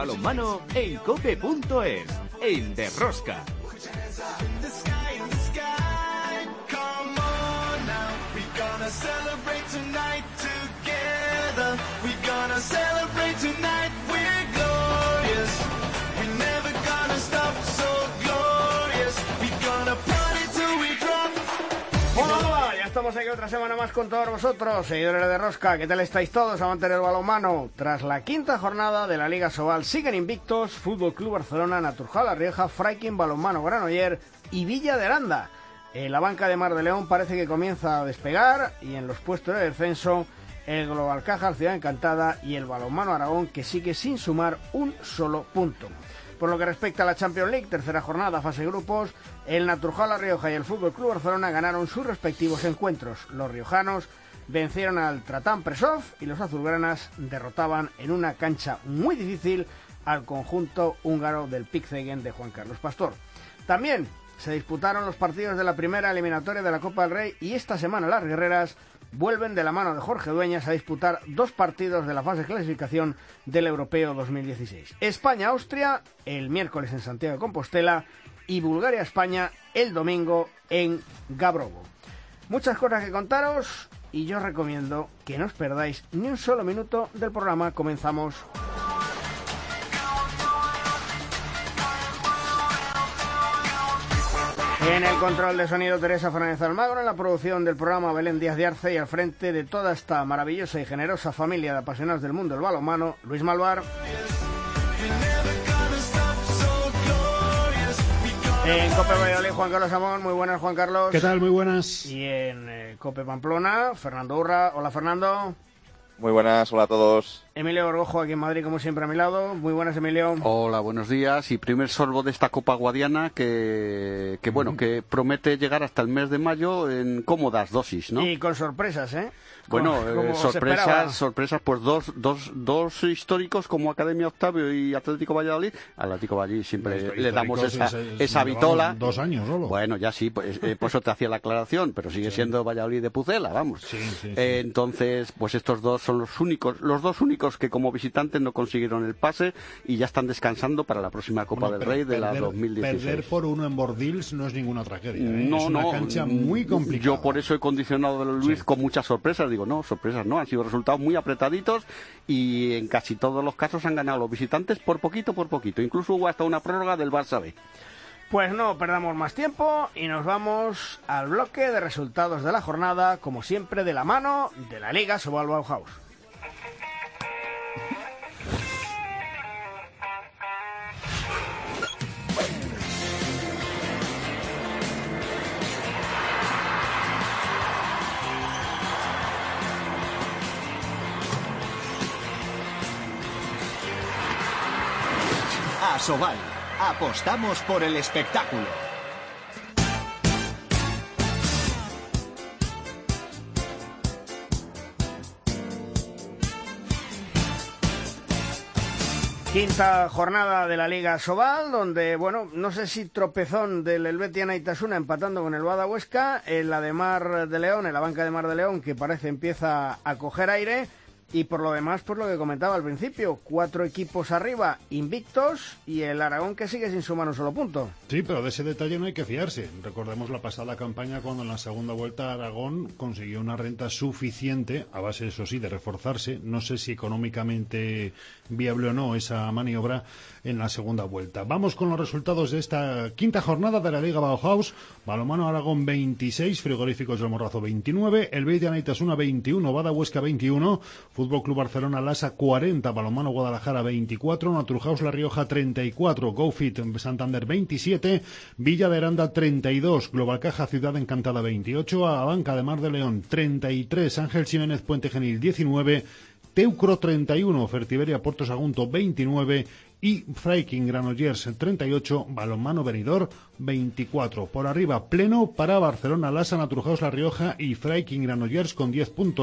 balonmano en cope.es, en Derrosca. Estamos aquí otra semana más con todos vosotros, seguidores de Rosca. ¿Qué tal estáis todos, amantes del balonmano? Tras la quinta jornada de la Liga Sobal, siguen invictos Fútbol Club Barcelona, Naturjal La Rioja, Freiking Balonmano Granollers y Villa de Aranda. La banca de Mar de León parece que comienza a despegar, y en los puestos de descenso el Global Caja, Ciudad Encantada y el Balonmano Aragón, que sigue sin sumar un solo punto. Por lo que respecta a la Champions League, tercera jornada, fase grupos, el Naturjal La Rioja y el Fútbol Club Barcelona ganaron sus respectivos encuentros. Los riojanos vencieron al Tratán Presov y los azulgranas derrotaban en una cancha muy difícil al conjunto húngaro del Pickzegen de Juan Carlos Pastor. También se disputaron los partidos de la primera eliminatoria de la Copa del Rey, y esta semana las guerreras vuelven de la mano de Jorge Dueñas a disputar dos partidos de la fase de clasificación del Europeo 2016. España-Austria el miércoles en Santiago de Compostela y Bulgaria-España el domingo en Gabrovo. Muchas cosas que contaros, y yo os recomiendo que no os perdáis ni un solo minuto del programa. Comenzamos. En el control de sonido, Teresa Fernández Almagro. En la producción del programa, Belén Díaz de Arce. Y al frente de toda esta maravillosa y generosa familia de apasionados del mundo del balonmano, Luis Malvar. En Cope Valladolid, Juan Carlos Amón. Muy buenas, Juan Carlos. ¿Qué tal? Muy buenas. Y en Cope Pamplona, Fernando Urra. Hola, Fernando. Muy buenas, hola a todos. Emilio Gorgojo, aquí en Madrid, como siempre, a mi lado. Muy buenas, Emilio. Hola, buenos días. Y primer sorbo de esta Copa Guadiana que promete llegar hasta el mes de mayo en cómodas dosis, ¿no? Y con sorpresas, ¿eh? Bueno, sorpresas, pues dos históricos como Academia Octavio y Atlético Valladolid. Al Atlético Valladolid siempre le damos esa vitola. 2 años solo. Bueno, ya sí, pues, por eso te hacía la aclaración, pero sigue siendo Valladolid de Pucela, vamos. Sí. Entonces, pues estos dos son los dos únicos que como visitantes no consiguieron el pase y ya están descansando para la próxima Copa del Rey de la 2016. Perder por 1 en Bordils no es ninguna tragedia, ¿eh? Es una cancha muy complicada. Yo por eso he condicionado a Luis con muchas sorpresas. Digo, no, sorpresas no, han sido resultados muy apretaditos y en casi todos los casos han ganado los visitantes por poquito. Incluso hubo hasta una prórroga del Barça B. Pues no perdamos más tiempo y nos vamos al bloque de resultados de la jornada, como siempre de la mano de la Liga Sobal Bauhaus. Asobal, apostamos por el espectáculo. Quinta jornada de la Liga Sobal, donde, bueno, no sé si tropezón del Helvetia Naitasuna empatando con el Bada Huesca, en la de Mar de León, en la banca de Mar de León, que parece empieza a coger aire. Y por lo demás, por lo que comentaba al principio, 4 equipos arriba, invictos, y el Aragón que sigue sin sumar un solo punto. Sí, pero de ese detalle no hay que fiarse. Recordemos la pasada campaña cuando en la segunda vuelta Aragón consiguió una renta suficiente, a base, eso sí, de reforzarse. No sé si económicamente viable o no esa maniobra en la segunda vuelta. Vamos con los resultados de esta quinta jornada de la Liga Bauhaus. Balonmano Aragón 26, Frigoríficos del Morrazo 29, el Beitia Naitasuna 21, Bada Huesca 21, Fútbol Club Barcelona Lasa 40, Balonmano Guadalajara 24, Naturhaus La Rioja 34, GoFit Santander 27, Villa de Aranda 32, Global Caja Ciudad Encantada 28, Abanca de Mar de León 33, Ángel Ximénez Puente Genil 19, Teucro 31, Fertiberia Puerto Sagunto 29 y Freiking Granollers 38, Balonmano Benidorm 24. Por arriba, pleno para Barcelona Lasa, Naturhaus La Rioja y Freiking Granollers con 10 puntos.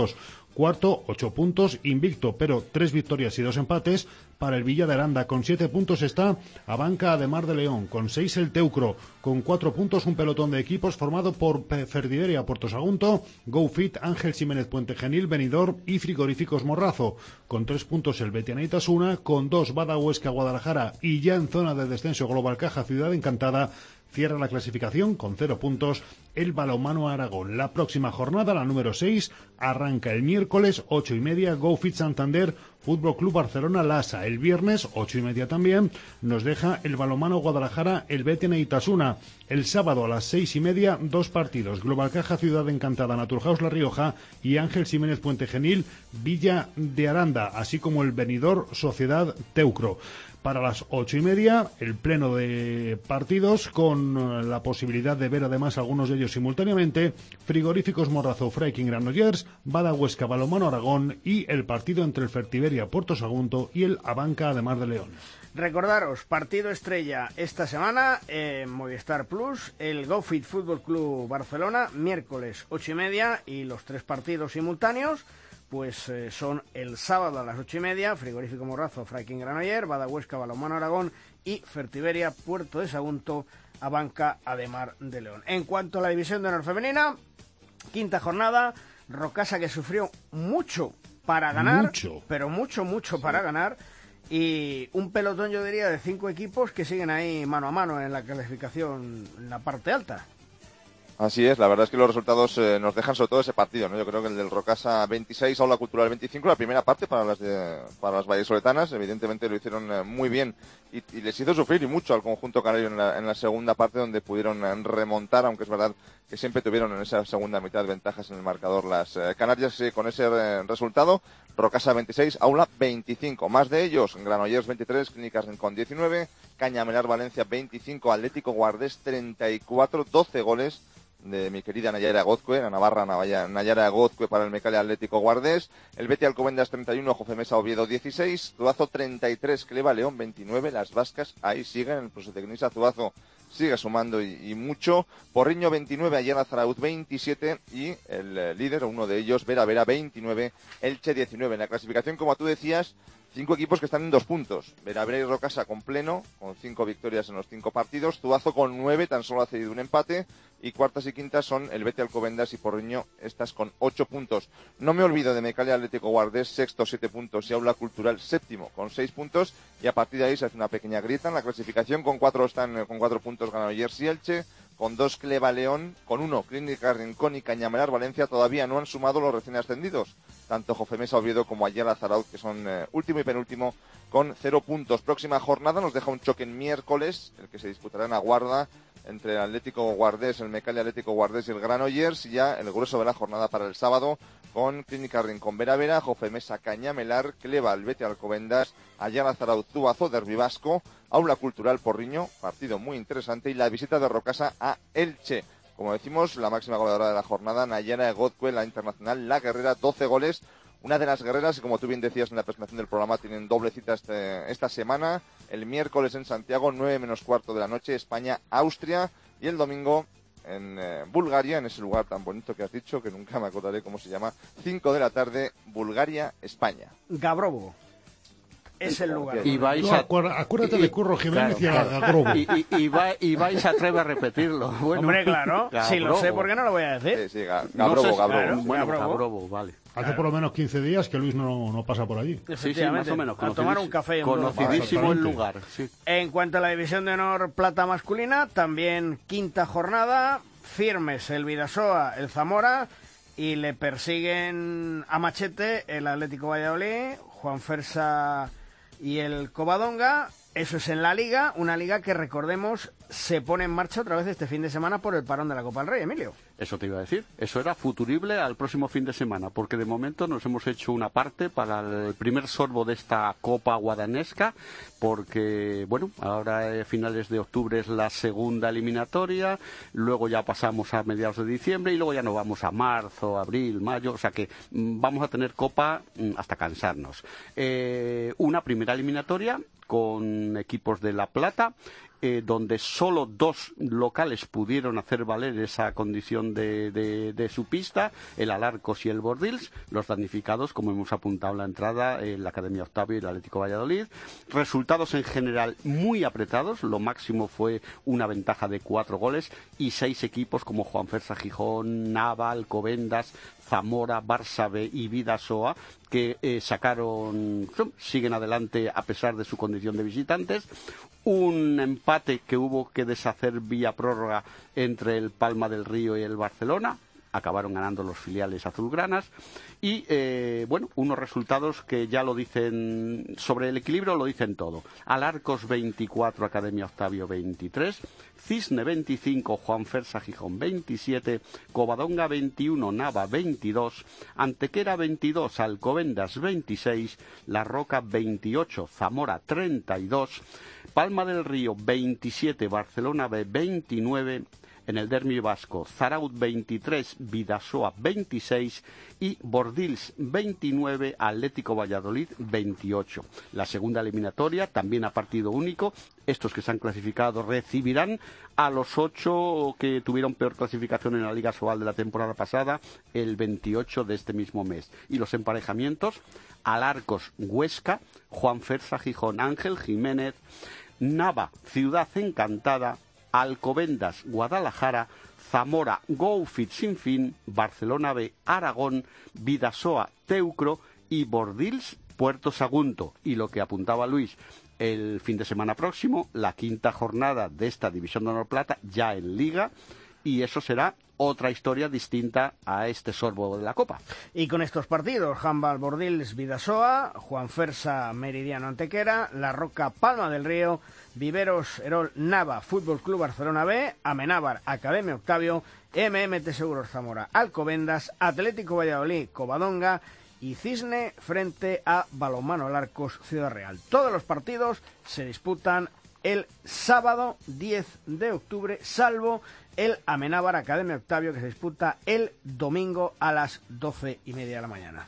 Cuarto, 8 puntos, invicto, pero 3 victorias y 2 empates para el Villa de Aranda. Con 7 puntos está Abanca de Mar de León. Con 6 el Teucro. Con 4 puntos un pelotón de equipos formado por Fertiberia, Puerto Sagunto, GoFit, Ángel Ximénez Puente Genil, Benidorm y Frigoríficos Morrazo. Con 3 puntos el Betia Itasuna. Con 2 Bada Huesca Guadalajara. Y ya en zona de descenso Global Caja Ciudad Encantada. Cierra la clasificación con 0 puntos el Balonmano Aragón. La próxima jornada, la número 6, arranca el miércoles 8:30, GoFit Santander, Fútbol Club Barcelona Lasa. El viernes 8:30 también nos deja el Balonmano Guadalajara, el Betia Itasuna. El sábado a las 6:30, 2 partidos, Global Caja Ciudad Encantada, Naturhaus La Rioja y Ángel Ximénez Puente Genil, Villa de Aranda, así como el Benidorm Sociedad Teucro. Para las 8:30, el pleno de partidos, con la posibilidad de ver además algunos de ellos simultáneamente: Frigoríficos Morrazo, Freiking Granollers, Bada Huesca Balonmano Aragón y el partido entre el Fertiberia Puerto Sagunto y el Abanca de Mar de León. Recordaros, partido estrella esta semana en Movistar Plus, el GoFit Fútbol Club Barcelona, miércoles 8:30, y los 3 partidos simultáneos pues son el sábado a las 8:30, Frigorífico Morrazo, Freiking Granollers, Bada Huesca Balonmano Aragón y Fertiberia Puerto de Sagunto, Abanca de Mar de León. En cuanto a la división de honor femenina, quinta jornada, Rocasa, que sufrió mucho para ganar, pero mucho para ganar, y un pelotón, yo diría, de 5 equipos que siguen ahí mano a mano en la clasificación, en la parte alta. Así es, la verdad es que los resultados nos dejan sobre todo ese partido, ¿no? Yo creo que el del Rocasa 26, Aula Cultural 25, la primera parte para las vallesoletanas, evidentemente lo hicieron muy bien y les hizo sufrir y mucho al conjunto canario en la segunda parte, donde pudieron remontar, aunque es verdad que siempre tuvieron en esa segunda mitad ventajas en el marcador las canarias. Con ese resultado, Rocasa 26, Aula 25, más de ellos, Granollers 23, Clínicas Rincón 19, Cañamelar Valencia 25, Atlético Guardés 34, 12 goles de mi querida Nayara Gozcue, la navarra Nayara Gozcue para el Mecalia Atlético Guardés, el Betia Alcobendas 31, Jofemesa Oviedo 16, Zuazo 33, Cleva León 29, las vascas ahí siguen, el prosotecnista Zuazo sigue sumando y mucho, Porriño 29, Ayala Zarauz 27 y el líder, uno de ellos, Vera 29, Elche 19. En la clasificación, como tú decías, 5 equipos que están en 2 puntos. Vera y Rocasa con pleno, con 5 victorias en los 5 partidos. Zuazo con 9, tan solo ha cedido un empate. Y cuartas y quintas son el Betia Alcobendas y Porriño, estas con 8 puntos. No me olvido de Mecalia Atlético Guardés, sexto, 7 puntos. Y Aula Cultural, séptimo, con 6 puntos. Y a partir de ahí se hace una pequeña grieta en la clasificación. Con 4 puntos Granollers y Elche. Con 2 Cleva León, con 1 Clínica Rincón y Cañamelar Valencia. Todavía no han sumado los recién ascendidos, tanto Jofemesa Oviedo como Ayala Zarauz, que son último y penúltimo con 0 puntos. Próxima jornada nos deja un choque en miércoles, el que se disputará en Aguarda, entre el Atlético Guardés, el Mecalia Atlético Guardés y el Granollers, y ya el grueso de la jornada para el sábado, con Clínica Rincón Vera, Jofemesa Cañamelar, Cleva Betia Alcobendas, Ayala Zarauz Zuazo, Derbi Vasco, Aula Cultural Porriño, partido muy interesante, y la visita de Rocasa a Elche. Como decimos, la máxima goleadora de la jornada, Nayara Gozcue, la internacional, la guerrera, 12 goles. Una de las guerreras, y como tú bien decías en la presentación del programa, tienen doble cita esta semana. El miércoles en Santiago, 9:15 de la noche, España-Austria. Y el domingo en Bulgaria, en ese lugar tan bonito que has dicho, que nunca me acordaré cómo se llama, 5 de la tarde, Bulgaria-España. Gabrovo es el lugar. Y vais acuérdate de Curro Jiménez, claro, y Gabrovo. Y vais a atrever a repetirlo. Bueno, hombre, claro. Si lo sé, ¿por qué no lo voy a decir? Sí, Gabrovo. Claro, bueno, Gabrovo, vale. Hace por lo menos 15 días que Luis no pasa por allí. Sí, más o menos. A tomar un café. Conocidísimo el lugar. Sí. En cuanto a la división de honor plata masculina, también quinta jornada, firmes el Vidasoa, el Zamora, y le persiguen a machete el Atlético Valladolid, Juan Fersa y el Covadonga. Eso es en la Liga, una Liga que, recordemos, se pone en marcha otra vez este fin de semana por el parón de la Copa del Rey, Emilio. Eso te iba a decir. Eso era futurible al próximo fin de semana, porque de momento nos hemos hecho una parte para el primer sorbo de esta Copa guadanesca, porque, bueno, ahora a finales de octubre es la segunda eliminatoria, luego ya pasamos a mediados de diciembre y luego ya nos vamos a marzo, abril, mayo, o sea que vamos a tener Copa hasta cansarnos. Una primera eliminatoria con equipos de La Plata donde solo 2 locales pudieron hacer valer esa condición de su pista, el Alarcos y el Bordils. Los damnificados, como hemos apuntado en la entrada, la Academia Octavio y el Atlético Valladolid. Resultados en general muy apretados, lo máximo fue una ventaja de 4 goles y 6 equipos como Juanfersa Gijón, Nava, Alcobendas, Zamora, Barça B y Bidasoa que siguen adelante a pesar de su condición de visitantes. Un empate que hubo que deshacer vía prórroga entre el Palma del Río y el Barcelona. Acabaron ganando los filiales azulgranas y unos resultados que ya lo dicen sobre el equilibrio, lo dicen todo. Alarcos 24, Academia Octavio 23, Cisne 25, Juanfersa Gijón 27, Covadonga 21, Nava 22, Antequera 22, Alcobendas 26, La Roca 28, Zamora 32, Palma del Río 27, Barcelona B 29, en el derbi vasco, Zaraut 23, Bidasoa 26 y Bordils 29, Atlético Valladolid 28. La segunda eliminatoria, también a partido único. Estos que se han clasificado recibirán a los 8 que tuvieron peor clasificación en la Liga Sobal de la temporada pasada el 28 de este mismo mes. Y los emparejamientos, Alarcos Huesca, Juanfersa Gijón Ángel Jiménez, Nava Ciudad Encantada, Alcobendas, Guadalajara, Zamora, Go-Fit Sin Fin, Barcelona B, Aragón, Bidasoa, Teucro y Bordils, Puerto Sagunto. Y lo que apuntaba Luis, el fin de semana próximo, la 5ª jornada de esta División de Honor Plata, ya en Liga, y eso será otra historia distinta a este sorbo de la Copa. Y con estos partidos, Handball Bordils Bidasoa, Juanfersa Meridiano Antequera, La Roca Palma del Río, Viveros Erol Nava Fútbol Club Barcelona B, Amenábar Academia Octavio, MMT Seguros Zamora Alcobendas, Atlético Valladolid Covadonga y Cisne frente a Balonmano Alarcos Ciudad Real. Todos los partidos se disputan el sábado 10 de octubre, salvo el Amenábar Academia Octavio, que se disputa el domingo a las 12:30 de la mañana.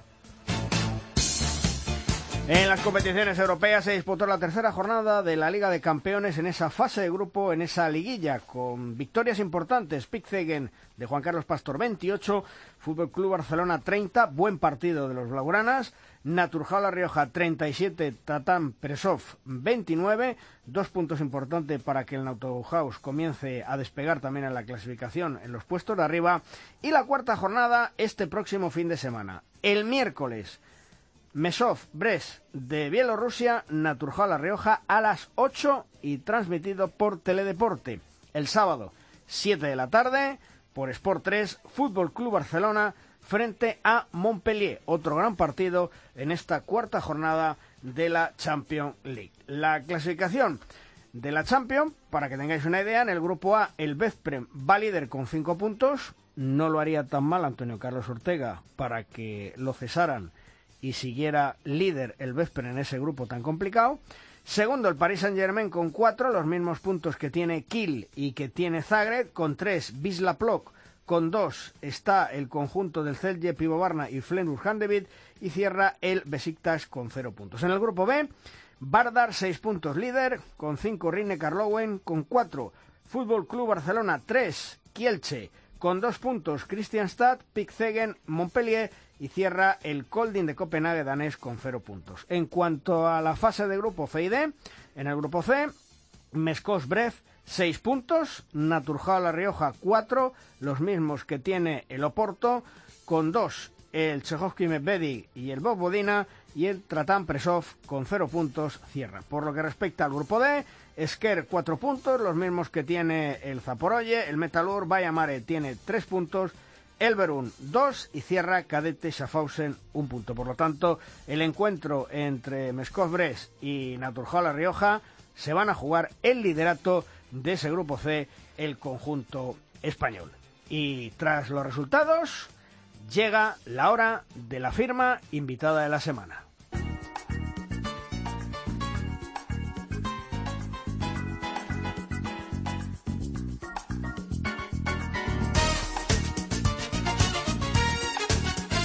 En las competiciones europeas se disputó la 3ª jornada de la Liga de Campeones en esa fase de grupo, en esa liguilla, con victorias importantes. Pickzegen de Juan Carlos Pastor 28, Fútbol Club Barcelona 30, buen partido de los blaugranas. Naturjal La Rioja 37, Tatán Presov 29, 2 puntos importantes para que el Nautohaus comience a despegar también en la clasificación en los puestos de arriba. Y la 4ª jornada este próximo fin de semana. El miércoles, Mesov Brest de Bielorrusia, Naturjal La Rioja a las 8 y transmitido por Teledeporte. El sábado, 7 de la tarde, por Sport 3, Fútbol Club Barcelona frente a Montpellier. Otro gran partido en esta 4ª jornada de la Champions League. La clasificación de la Champions, para que tengáis una idea, en el grupo A, el Veszprém va líder con 5 puntos. No lo haría tan mal Antonio Carlos Ortega para que lo cesaran y siguiera líder el Veszprém en ese grupo tan complicado. Segundo, el Paris Saint-Germain con 4, los mismos puntos que tiene Kiel y que tiene Zagreb. Con 3, Wisla Plock. Con 2 está el conjunto del Celje Pivovarna y Flensburg-Handewitt. Y cierra el Besiktas con 0 puntos. En el grupo B, Vardar 6 puntos líder. Con 5, Rijeka-Karlowen. Con 4, Fútbol Club Barcelona 3, Kielce. Con 2 puntos, Kristianstad, Pickzegen, Montpellier. Y cierra el Kolding de Copenhague danés con 0 puntos. En cuanto a la fase de grupo C y D, en el grupo C, Meskos Brest 6 puntos, Naturjal La Rioja 4, los mismos que tiene el Oporto, con 2 el Tchaikovsky Medvedi y el Vojvodina, y el Tatán Presov con 0 puntos cierra. Por lo que respecta al grupo D, Esker 4 puntos, los mismos que tiene el Zaporozhye, el Metalurg Baia Mare tiene 3 puntos, Elverum 2 y cierra Cadete Schaffhausen 1 punto. Por lo tanto, el encuentro entre Meskos Brest y Naturjal La Rioja se van a jugar el liderato de ese grupo C, el conjunto español. Y tras los resultados, llega la hora de la firma invitada de la semana.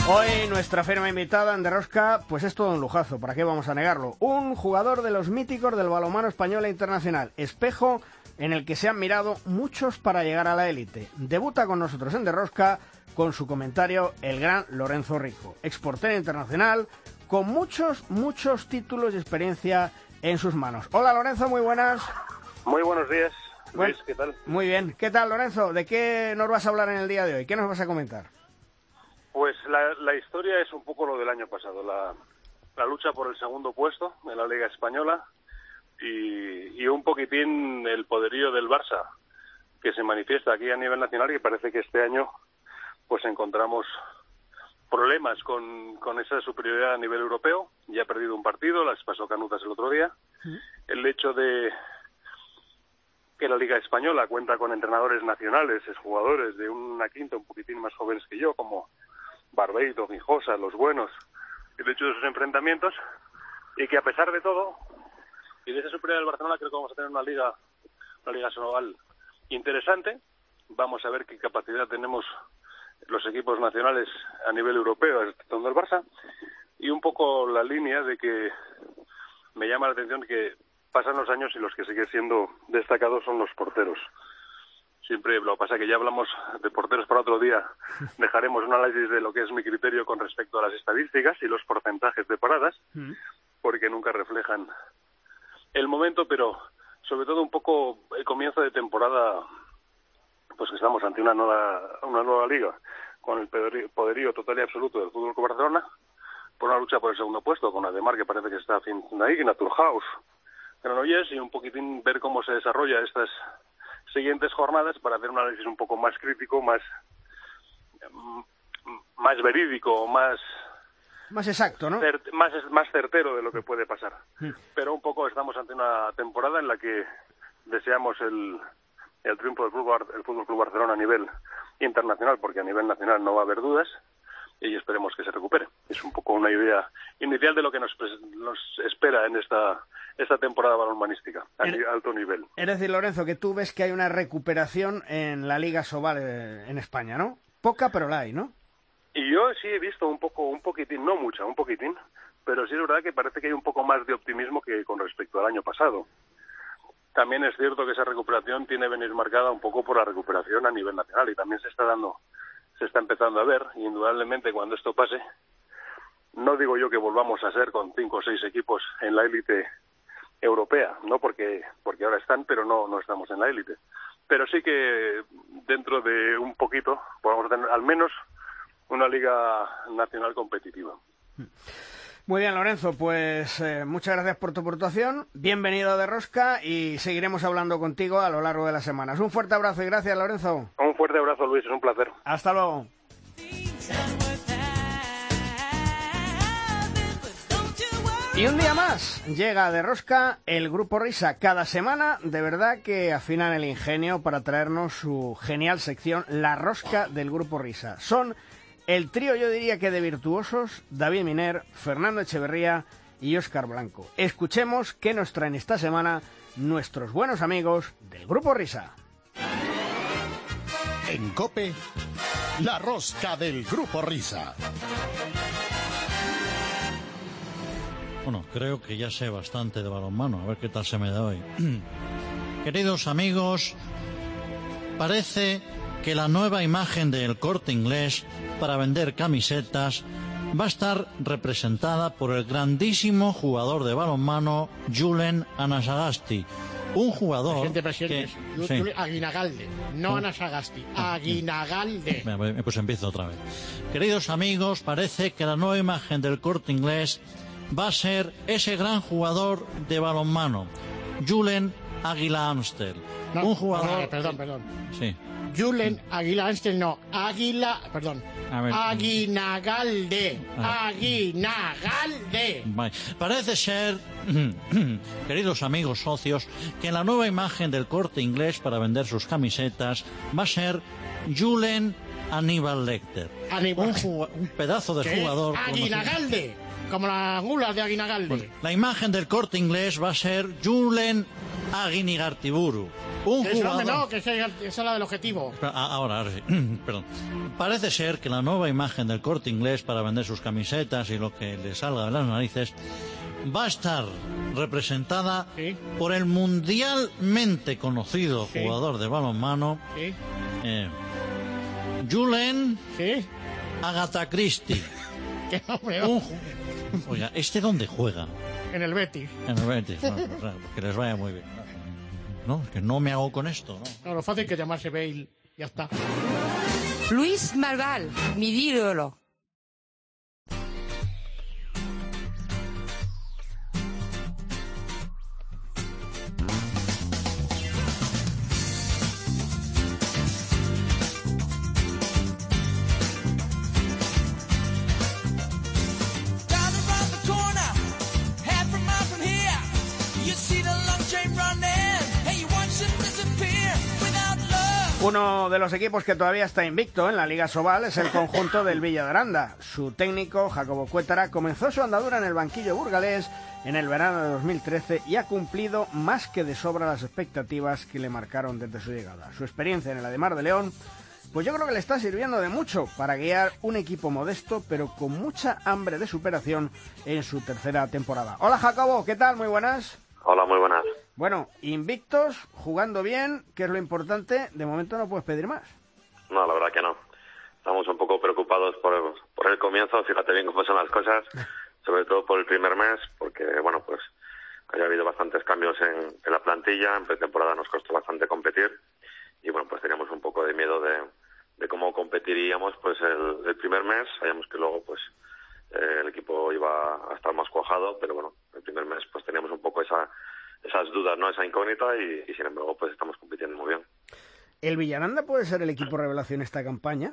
Hoy nuestra firma invitada en Derrosca, pues es todo un lujazo, ¿para qué vamos a negarlo? Un jugador de los míticos del balonmano español e internacional, espejo en el que se han mirado muchos para llegar a la élite. Debuta con nosotros en Derrosca con su comentario el gran Lorenzo Rico, exportero internacional, con muchos títulos y experiencia en sus manos. Hola Lorenzo, muy buenas. Muy buenos días, Luis, ¿qué tal? Muy bien, ¿qué tal Lorenzo? ¿De qué nos vas a hablar en el día de hoy? ¿Qué nos vas a comentar? Pues la historia es un poco lo del año pasado, la lucha por el segundo puesto en la Liga Española y un poquitín el poderío del Barça que se manifiesta aquí a nivel nacional, y parece que este año pues encontramos problemas con esa superioridad a nivel europeo. Ya ha perdido un partido, las pasó canutas el otro día. El hecho de que la Liga Española cuenta con entrenadores nacionales, exjugadores de una quinta un poquitín más jóvenes que yo, como Barbeito, Mijosa, los buenos, el hecho de esos enfrentamientos, y que a pesar de todo, y de esa superioridad del Barcelona, creo que vamos a tener una liga Sobal interesante. Vamos a ver qué capacidad tenemos los equipos nacionales a nivel europeo, exceptuando el Barça, y un poco la línea de que me llama la atención que pasan los años y los que siguen siendo destacados son los porteros. Siempre lo que pasa es que ya hablamos de porteros para otro día. Dejaremos un análisis de lo que es mi criterio con respecto a las estadísticas y los porcentajes de paradas, porque nunca reflejan el momento, pero sobre todo un poco el comienzo de temporada, pues que estamos ante una nueva liga, con el poderío total y absoluto del FC Barcelona, por una lucha por el segundo puesto, con Ademar, que parece que está a fin de ahí, Naturhaus, Granollers, y un poquitín ver cómo se desarrolla estas siguientes jornadas para hacer un análisis un poco más crítico, más verídico, más exacto, ¿no? Más certero de lo que puede pasar. Pero un poco estamos ante una temporada en la que deseamos el triunfo del Fútbol Club Barcelona a nivel internacional, porque a nivel nacional no va a haber dudas, y esperemos que se recupere. Es un poco una idea inicial de lo que nos espera en esta temporada balonmanística a alto nivel. Es decir, Lorenzo, que tú ves que hay una recuperación en la Liga Sobal en España, ¿no? Poca, pero la hay, ¿no? Y yo sí he visto un poquitín, no mucha, un poquitín, pero sí es verdad que parece que hay un poco más de optimismo que con respecto al año pasado. También es cierto que esa recuperación tiene que venir marcada un poco por la recuperación a nivel nacional, y también se está empezando a ver, y indudablemente cuando esto pase, no digo yo que volvamos a ser con 5 o 6 equipos en la élite europea, no porque ahora están, pero no estamos en la élite. Pero sí que dentro de un poquito podamos tener al menos una liga nacional competitiva. Muy bien, Lorenzo, pues muchas gracias por tu aportación, bienvenido a Derrosca, y seguiremos hablando contigo a lo largo de las semanas. Un fuerte abrazo y gracias, Lorenzo. Un fuerte abrazo, Luis, es un placer. Hasta luego. Y un día más llega a Derrosca el Grupo Risa. Cada semana, de verdad que afinan el ingenio para traernos su genial sección, La Rosca del Grupo Risa. Son el trío, yo diría que de virtuosos, David Miner, Fernando Echeverría y Óscar Blanco. Escuchemos qué nos traen esta semana nuestros buenos amigos del Grupo Risa. En COPE, La Rosca del Grupo Risa. Bueno, creo que ya sé bastante de balonmano, a ver qué tal se me da hoy. Queridos amigos, parece que la nueva imagen del Corte Inglés para vender camisetas va a estar representada por el grandísimo jugador de balonmano Julen Anasagasti. Un jugador presidente. Sí. Aguinagalde, no Anasagasti, Aguinagalde. Pues empiezo otra vez. Queridos amigos, parece que la nueva imagen del Corte Inglés va a ser ese gran jugador de balonmano, Julen Águila Amstel. No, un jugador... Perdón. Sí. Julen Águila Amstel, no. Aguinagalde. Aguinagalde. Parece ser, queridos amigos socios, que la nueva imagen del Corte Inglés para vender sus camisetas va a ser Julen Aníbal Lecter. Un pedazo de jugador. Aguinagalde. Como las mulas de Aguinagalde. Pues la imagen del Corte Inglés va a ser Julen Aguinigartiburu. Un Que es jugador... no, que esa es la del objetivo. Ahora sí. Perdón. Parece ser que la nueva imagen del Corte Inglés para vender sus camisetas y lo que le salga de las narices va a estar representada por el mundialmente conocido jugador de balonmano Julen Agatha Christie. ¿Qué nombre? Oiga, ¿este dónde juega? En el Betis. En el Betis, no, claro, que les vaya muy bien. No, que no me hago con esto, ¿no? No, lo fácil que llamarse Bale, ya está. Luis Marval, mi ídolo. Uno de los equipos que todavía está invicto en la Liga Sobal es el conjunto del Villa de Aranda. Su técnico, Jacobo Cuétara, comenzó su andadura en el banquillo burgalés en el verano de 2013 y ha cumplido más que de sobra las expectativas que le marcaron desde su llegada. Su experiencia en el Ademar de León, pues yo creo que le está sirviendo de mucho para guiar un equipo modesto, pero con mucha hambre de superación en su tercera temporada. Hola Jacobo, ¿qué tal? Muy buenas. Hola, muy buenas. Bueno, invictos, jugando bien, que es lo importante, de momento no puedes pedir más. No, la verdad que no. Estamos un poco preocupados por el comienzo, fíjate bien cómo son las cosas, sobre todo por el primer mes, porque, bueno, pues haya habido bastantes cambios en la plantilla, en pretemporada nos costó bastante competir, y bueno, pues teníamos un poco de miedo de cómo competiríamos pues el primer mes. Sabíamos que luego pues el equipo iba a estar más cuajado, pero bueno, el primer mes pues teníamos un poco esas dudas, ¿no? Esa incógnita y sin embargo pues estamos compitiendo muy bien. ¿El Villaranda puede ser el equipo revelación esta campaña?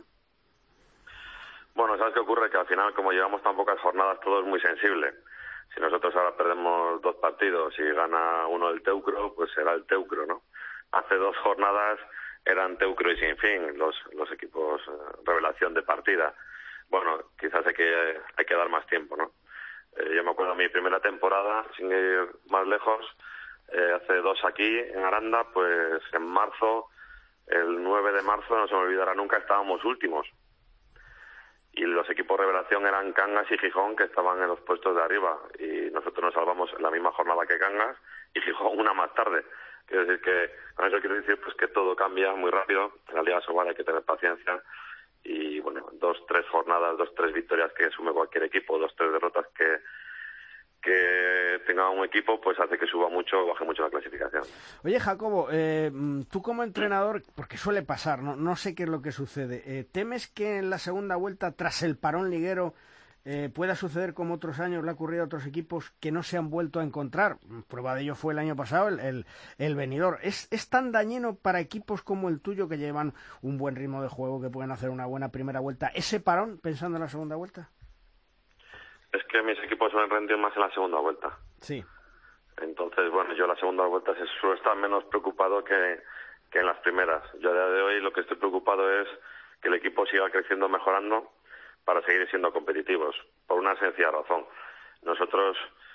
Bueno, ¿sabes qué ocurre? Que al final, como llevamos tan pocas jornadas, todo es muy sensible. Si nosotros ahora perdemos 2 partidos y gana uno el Teucro, pues será el Teucro, ¿no? Hace 2 jornadas eran Teucro y Sinfín los equipos revelación de partida. Bueno, quizás hay que dar más tiempo, ¿no? Yo me acuerdo de mi primera temporada, sin ir más lejos, hace 2 aquí en Aranda, pues en marzo, el 9 de marzo, no se me olvidará nunca, estábamos últimos. Y los equipos revelación eran Cangas y Gijón, que estaban en los puestos de arriba. Y nosotros nos salvamos en la misma jornada que Cangas y Gijón una más tarde. Quiero decir que, con eso quiero decir pues que todo cambia muy rápido. En la Liga Sobal hay que tener paciencia. Y bueno, 2-3 jornadas, 2-3 victorias que sume cualquier equipo, 2-3 derrotas que tenga un equipo, pues hace que suba mucho o baje mucho la clasificación. Oye, Jacobo, tú como entrenador, porque suele pasar, no sé qué es lo que sucede, ¿temes que en la segunda vuelta, tras el parón liguero, pueda suceder como otros años le ha ocurrido a otros equipos que no se han vuelto a encontrar? Prueba de ello fue el año pasado el Benidorm. ¿Es tan dañino para equipos como el tuyo, que llevan un buen ritmo de juego, que pueden hacer una buena primera vuelta, ese parón pensando en la segunda vuelta? Es que mis equipos suelen rendir más en la segunda vuelta. Sí. Entonces, bueno, yo en la segunda vuelta suelo estar menos preocupado que en las primeras. Yo a día de hoy lo que estoy preocupado es que el equipo siga creciendo, mejorando, para seguir siendo competitivos, por una sencilla razón. Nosotros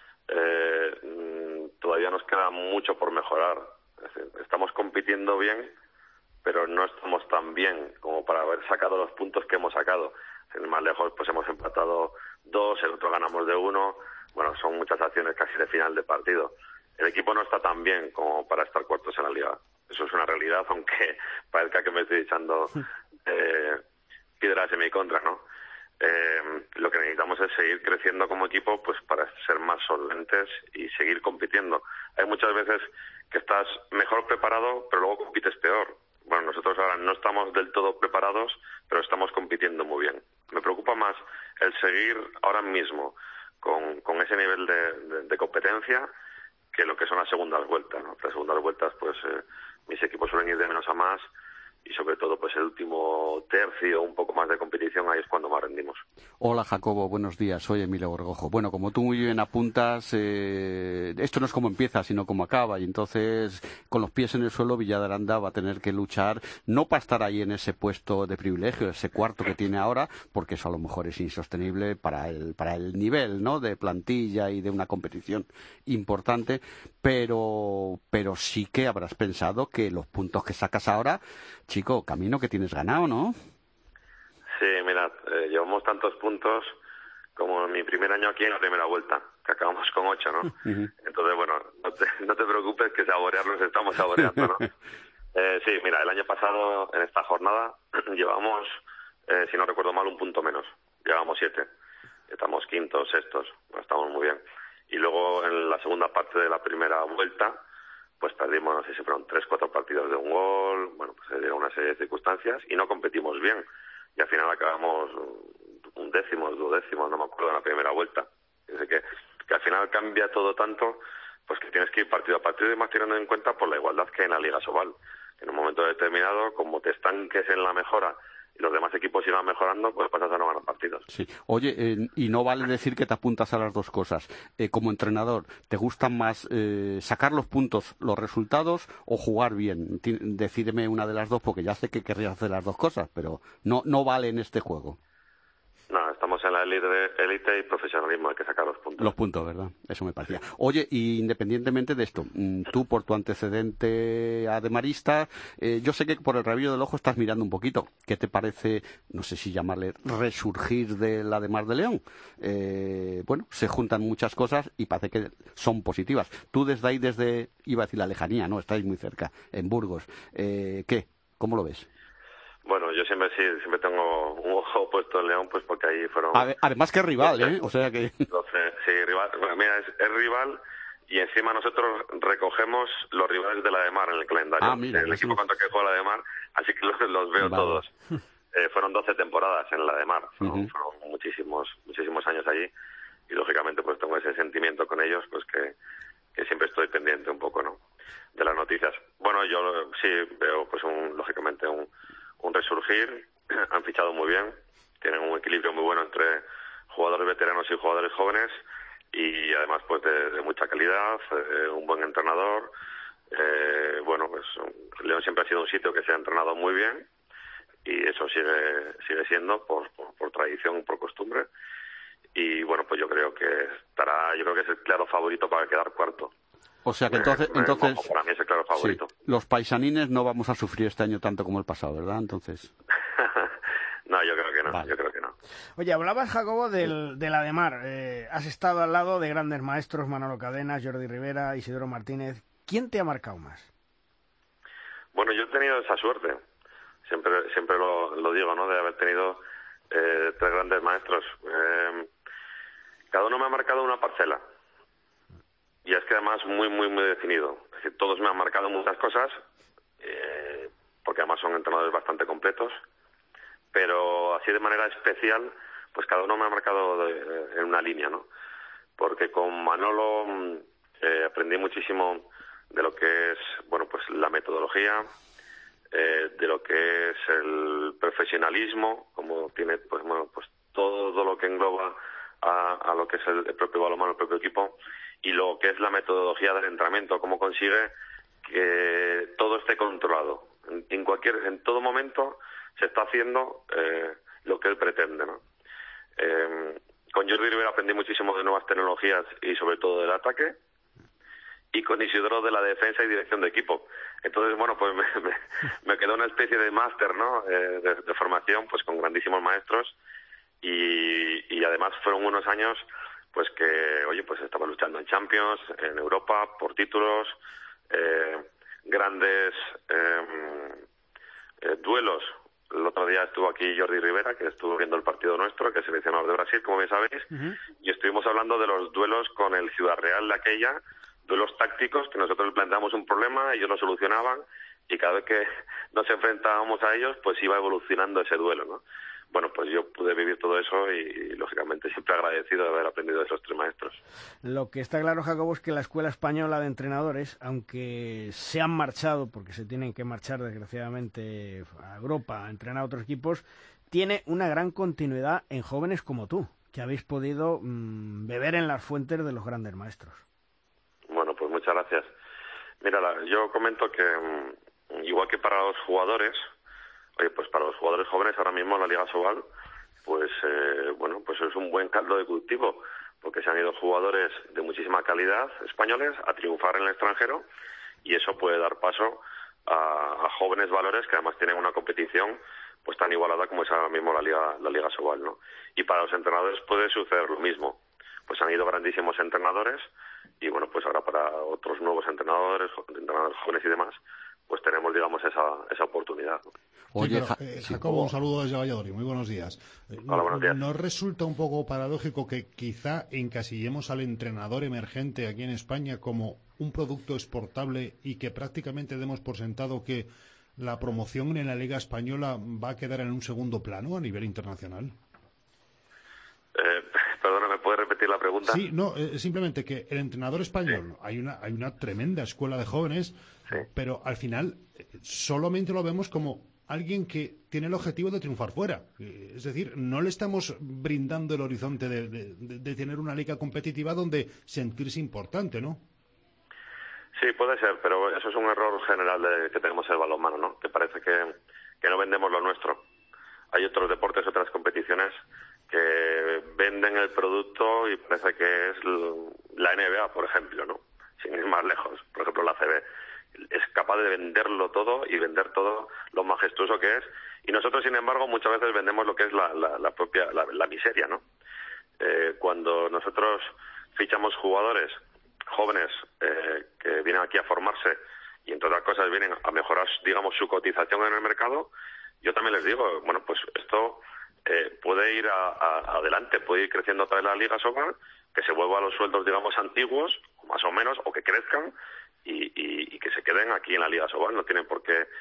todavía nos queda mucho por mejorar. Es decir, estamos compitiendo bien, pero no estamos tan bien como para haber sacado los puntos que hemos sacado. Más lejos pues hemos empatado 2, el otro ganamos de 1. Bueno, son muchas acciones casi de final de partido. El equipo no está tan bien como para estar cuartos en la liga. Eso es una realidad, aunque parezca que me estoy echando piedras en mi contra, ¿no? Lo que necesitamos es seguir creciendo como equipo, pues para ser más solventes y seguir compitiendo. Hay muchas veces que estás mejor preparado, pero luego compites peor. Bueno, nosotros ahora no estamos del todo preparados, pero estamos compitiendo muy bien. Me preocupa más el seguir ahora mismo con ese nivel de competencia que lo que son las segundas vueltas, ¿no? Las segundas vueltas, pues mis equipos suelen ir de menos a más, y sobre todo pues el último tercio, un poco más de competición, ahí es cuando más rendimos. Hola Jacobo, buenos días, soy Emilio Gorgojo. Bueno, como tú muy bien apuntas, esto no es como empieza, sino como acaba, y entonces con los pies en el suelo Villa de Aranda va a tener que luchar, no para estar ahí en ese puesto de privilegio, ese cuarto que tiene ahora, porque eso a lo mejor es insostenible para el nivel, ¿no?, de plantilla y de una competición importante, pero sí que habrás pensado que los puntos que sacas ahora, chico, camino que tienes ganado, ¿no? Sí, mirad, llevamos tantos puntos como en mi primer año aquí en la primera vuelta, que acabamos con 8, ¿no? Entonces, bueno, no te preocupes que saborearlos estamos saboreando, ¿no? Sí, mira, el año pasado, en esta jornada, llevamos, si no recuerdo mal, un punto menos. Llevamos 7. Estamos quintos, sextos, estamos muy bien. Y luego, en la segunda parte de la primera vuelta, pues perdimos, no sé si fueron 3-4 partidos de un gol, bueno, pues se dieron una serie de circunstancias y no competimos bien. Y al final acabamos 11º, 12º, no me acuerdo, en la primera vuelta. Así que al final cambia todo tanto, pues que tienes que ir partido a partido y más teniendo en cuenta por la igualdad que hay en la Liga Sobal. En un momento determinado, como te estanques en la mejora y los demás equipos sigan mejorando, pues pasas a no ganar partidos. Sí. Oye, y no vale decir que te apuntas a las dos cosas. Como entrenador, ¿te gustan más sacar los puntos, los resultados o jugar bien? Decídeme una de las dos, porque ya sé que querrías hacer las dos cosas, pero no vale en este juego. No, estamos en la élite y profesionalismo, hay que sacar los puntos. Los puntos, ¿verdad? Eso me parecía. Oye, y independientemente de esto, tú por tu antecedente ademarista, yo sé que por el rabillo del ojo estás mirando un poquito. ¿Qué te parece, no sé si llamarle resurgir del Ademar de León? Bueno, se juntan muchas cosas y parece que son positivas. Tú desde ahí, iba a decir la lejanía, ¿no? Estáis muy cerca, en Burgos. ¿Qué? ¿Cómo lo ves? Bueno, yo siempre tengo un ojo puesto en León, pues porque ahí fueron... Además que es rival, 12, o sea que... 12, sí, rival. Bueno, mira, es rival y encima nosotros recogemos los rivales de la Ademar en el calendario. Mira, el equipo contra que juega la Ademar, así que los veo todos. Fueron 12 temporadas en la Ademar, fueron muchísimos años allí y lógicamente pues tengo ese sentimiento con ellos, pues que siempre estoy pendiente un poco, ¿no?, de las noticias. Bueno, yo sí veo pues lógicamente un resurgir. Han fichado muy bien, tienen un equilibrio muy bueno entre jugadores veteranos y jugadores jóvenes y además pues de mucha calidad, un buen entrenador. Bueno, pues León siempre ha sido un sitio que se ha entrenado muy bien y eso sigue siendo por tradición, por costumbre. Y bueno, pues yo creo que es el claro favorito para quedar cuarto. O sea que entonces para mí es el claro favorito. Sí, los paisanines no vamos a sufrir este año tanto como el pasado, ¿verdad? Entonces... No, yo creo que no, vale. Yo creo que no. Oye, hablabas, Jacobo, del Ademar. Has estado al lado de grandes maestros, Manolo Cadenas, Jordi Rivera, Isidoro Martínez. ¿Quién te ha marcado más? Bueno, yo he tenido esa suerte. Siempre lo digo, ¿no?, de haber tenido 3 grandes maestros. Cada uno me ha marcado una parcela. Y es que además muy definido. Es decir, todos me han marcado muchas cosas, porque además son entrenadores bastante completos, pero así de manera especial, pues cada uno me ha marcado en una línea, ¿no? Porque con Manolo aprendí muchísimo de lo que es, bueno, pues la metodología, de lo que es el profesionalismo, como tiene, pues bueno, pues todo lo que engloba a lo que es el propio balonmano, el propio equipo, y lo que es la metodología del entrenamiento, cómo consigue que todo esté controlado. En todo momento se está haciendo lo que él pretende, ¿no? Con Jordi Rivera aprendí muchísimo de nuevas tecnologías y sobre todo del ataque, y con Isidoro de la defensa y dirección de equipo. Entonces, bueno, pues me quedó una especie de máster, ¿no?, de formación, pues con grandísimos maestros, y además fueron unos años pues que, oye, pues estaba luchando en Champions, en Europa, por títulos, grandes duelos. El otro día estuvo aquí Jordi Rivera, que estuvo viendo el partido nuestro, que es seleccionador de Brasil, como bien sabéis, y estuvimos hablando de los duelos con el Ciudad Real de aquella, duelos tácticos, que nosotros le planteábamos un problema, ellos lo solucionaban, y cada vez que nos enfrentábamos a ellos, pues iba evolucionando ese duelo, ¿no? Bueno, pues yo pude vivir todo eso y lógicamente siempre agradecido de haber aprendido de esos 3 maestros. Lo que está claro, Jacobo, es que la Escuela Española de Entrenadores, aunque se han marchado, porque se tienen que marchar desgraciadamente a Europa a entrenar a otros equipos, tiene una gran continuidad en jóvenes como tú, que habéis podido beber en las fuentes de los grandes maestros. Bueno, pues muchas gracias. Mira, yo comento que igual que para los jugadores, pues para los jugadores jóvenes ahora mismo la Liga Sobal, pues pues es un buen caldo de cultivo, porque se han ido jugadores de muchísima calidad españoles a triunfar en el extranjero, y eso puede dar paso a jóvenes valores que además tienen una competición pues tan igualada como es ahora mismo la Liga Sobal, ¿no? Y para los entrenadores puede suceder lo mismo. Pues han ido grandísimos entrenadores y bueno, pues ahora para otros nuevos entrenadores jóvenes y demás, pues tenemos, digamos, esa oportunidad, ¿no? Oye, Jacobo, un saludo desde Valladolid. Muy buenos días. Hola, buenos días. ¿Nos resulta un poco paradójico que quizá encasillemos al entrenador emergente aquí en España como un producto exportable y que prácticamente demos por sentado que la promoción en la Liga Española va a quedar en un segundo plano a nivel internacional? Perdona, ¿me puedes repetir la pregunta? Sí, no, simplemente que el entrenador español, sí, hay una tremenda escuela de jóvenes, sí, pero al final solamente lo vemos como alguien que tiene el objetivo de triunfar fuera. Es decir, no le estamos brindando el horizonte de tener una liga competitiva donde sentirse importante, ¿no? Sí, puede ser, pero eso es un error general que tenemos en el balonmano, ¿no? Que parece que no vendemos lo nuestro. Hay otros deportes, otras competiciones que venden el producto y parece que es la NBA, por ejemplo, ¿no? Sin ir más lejos. Por ejemplo, la CB es capaz de venderlo todo y vender todo lo majestuoso que es. Y nosotros, sin embargo, muchas veces vendemos lo que es la miseria, ¿no? Cuando nosotros fichamos jugadores jóvenes que vienen aquí a formarse y entre otras cosas vienen a mejorar, digamos, su cotización en el mercado, yo también les digo, bueno, pues esto puede ir adelante, puede ir creciendo otra vez la Liga Sobal, que se vuelva a los sueldos, digamos, antiguos, más o menos, o que crezcan y que se queden aquí en la Liga Sobal. No tienen por qué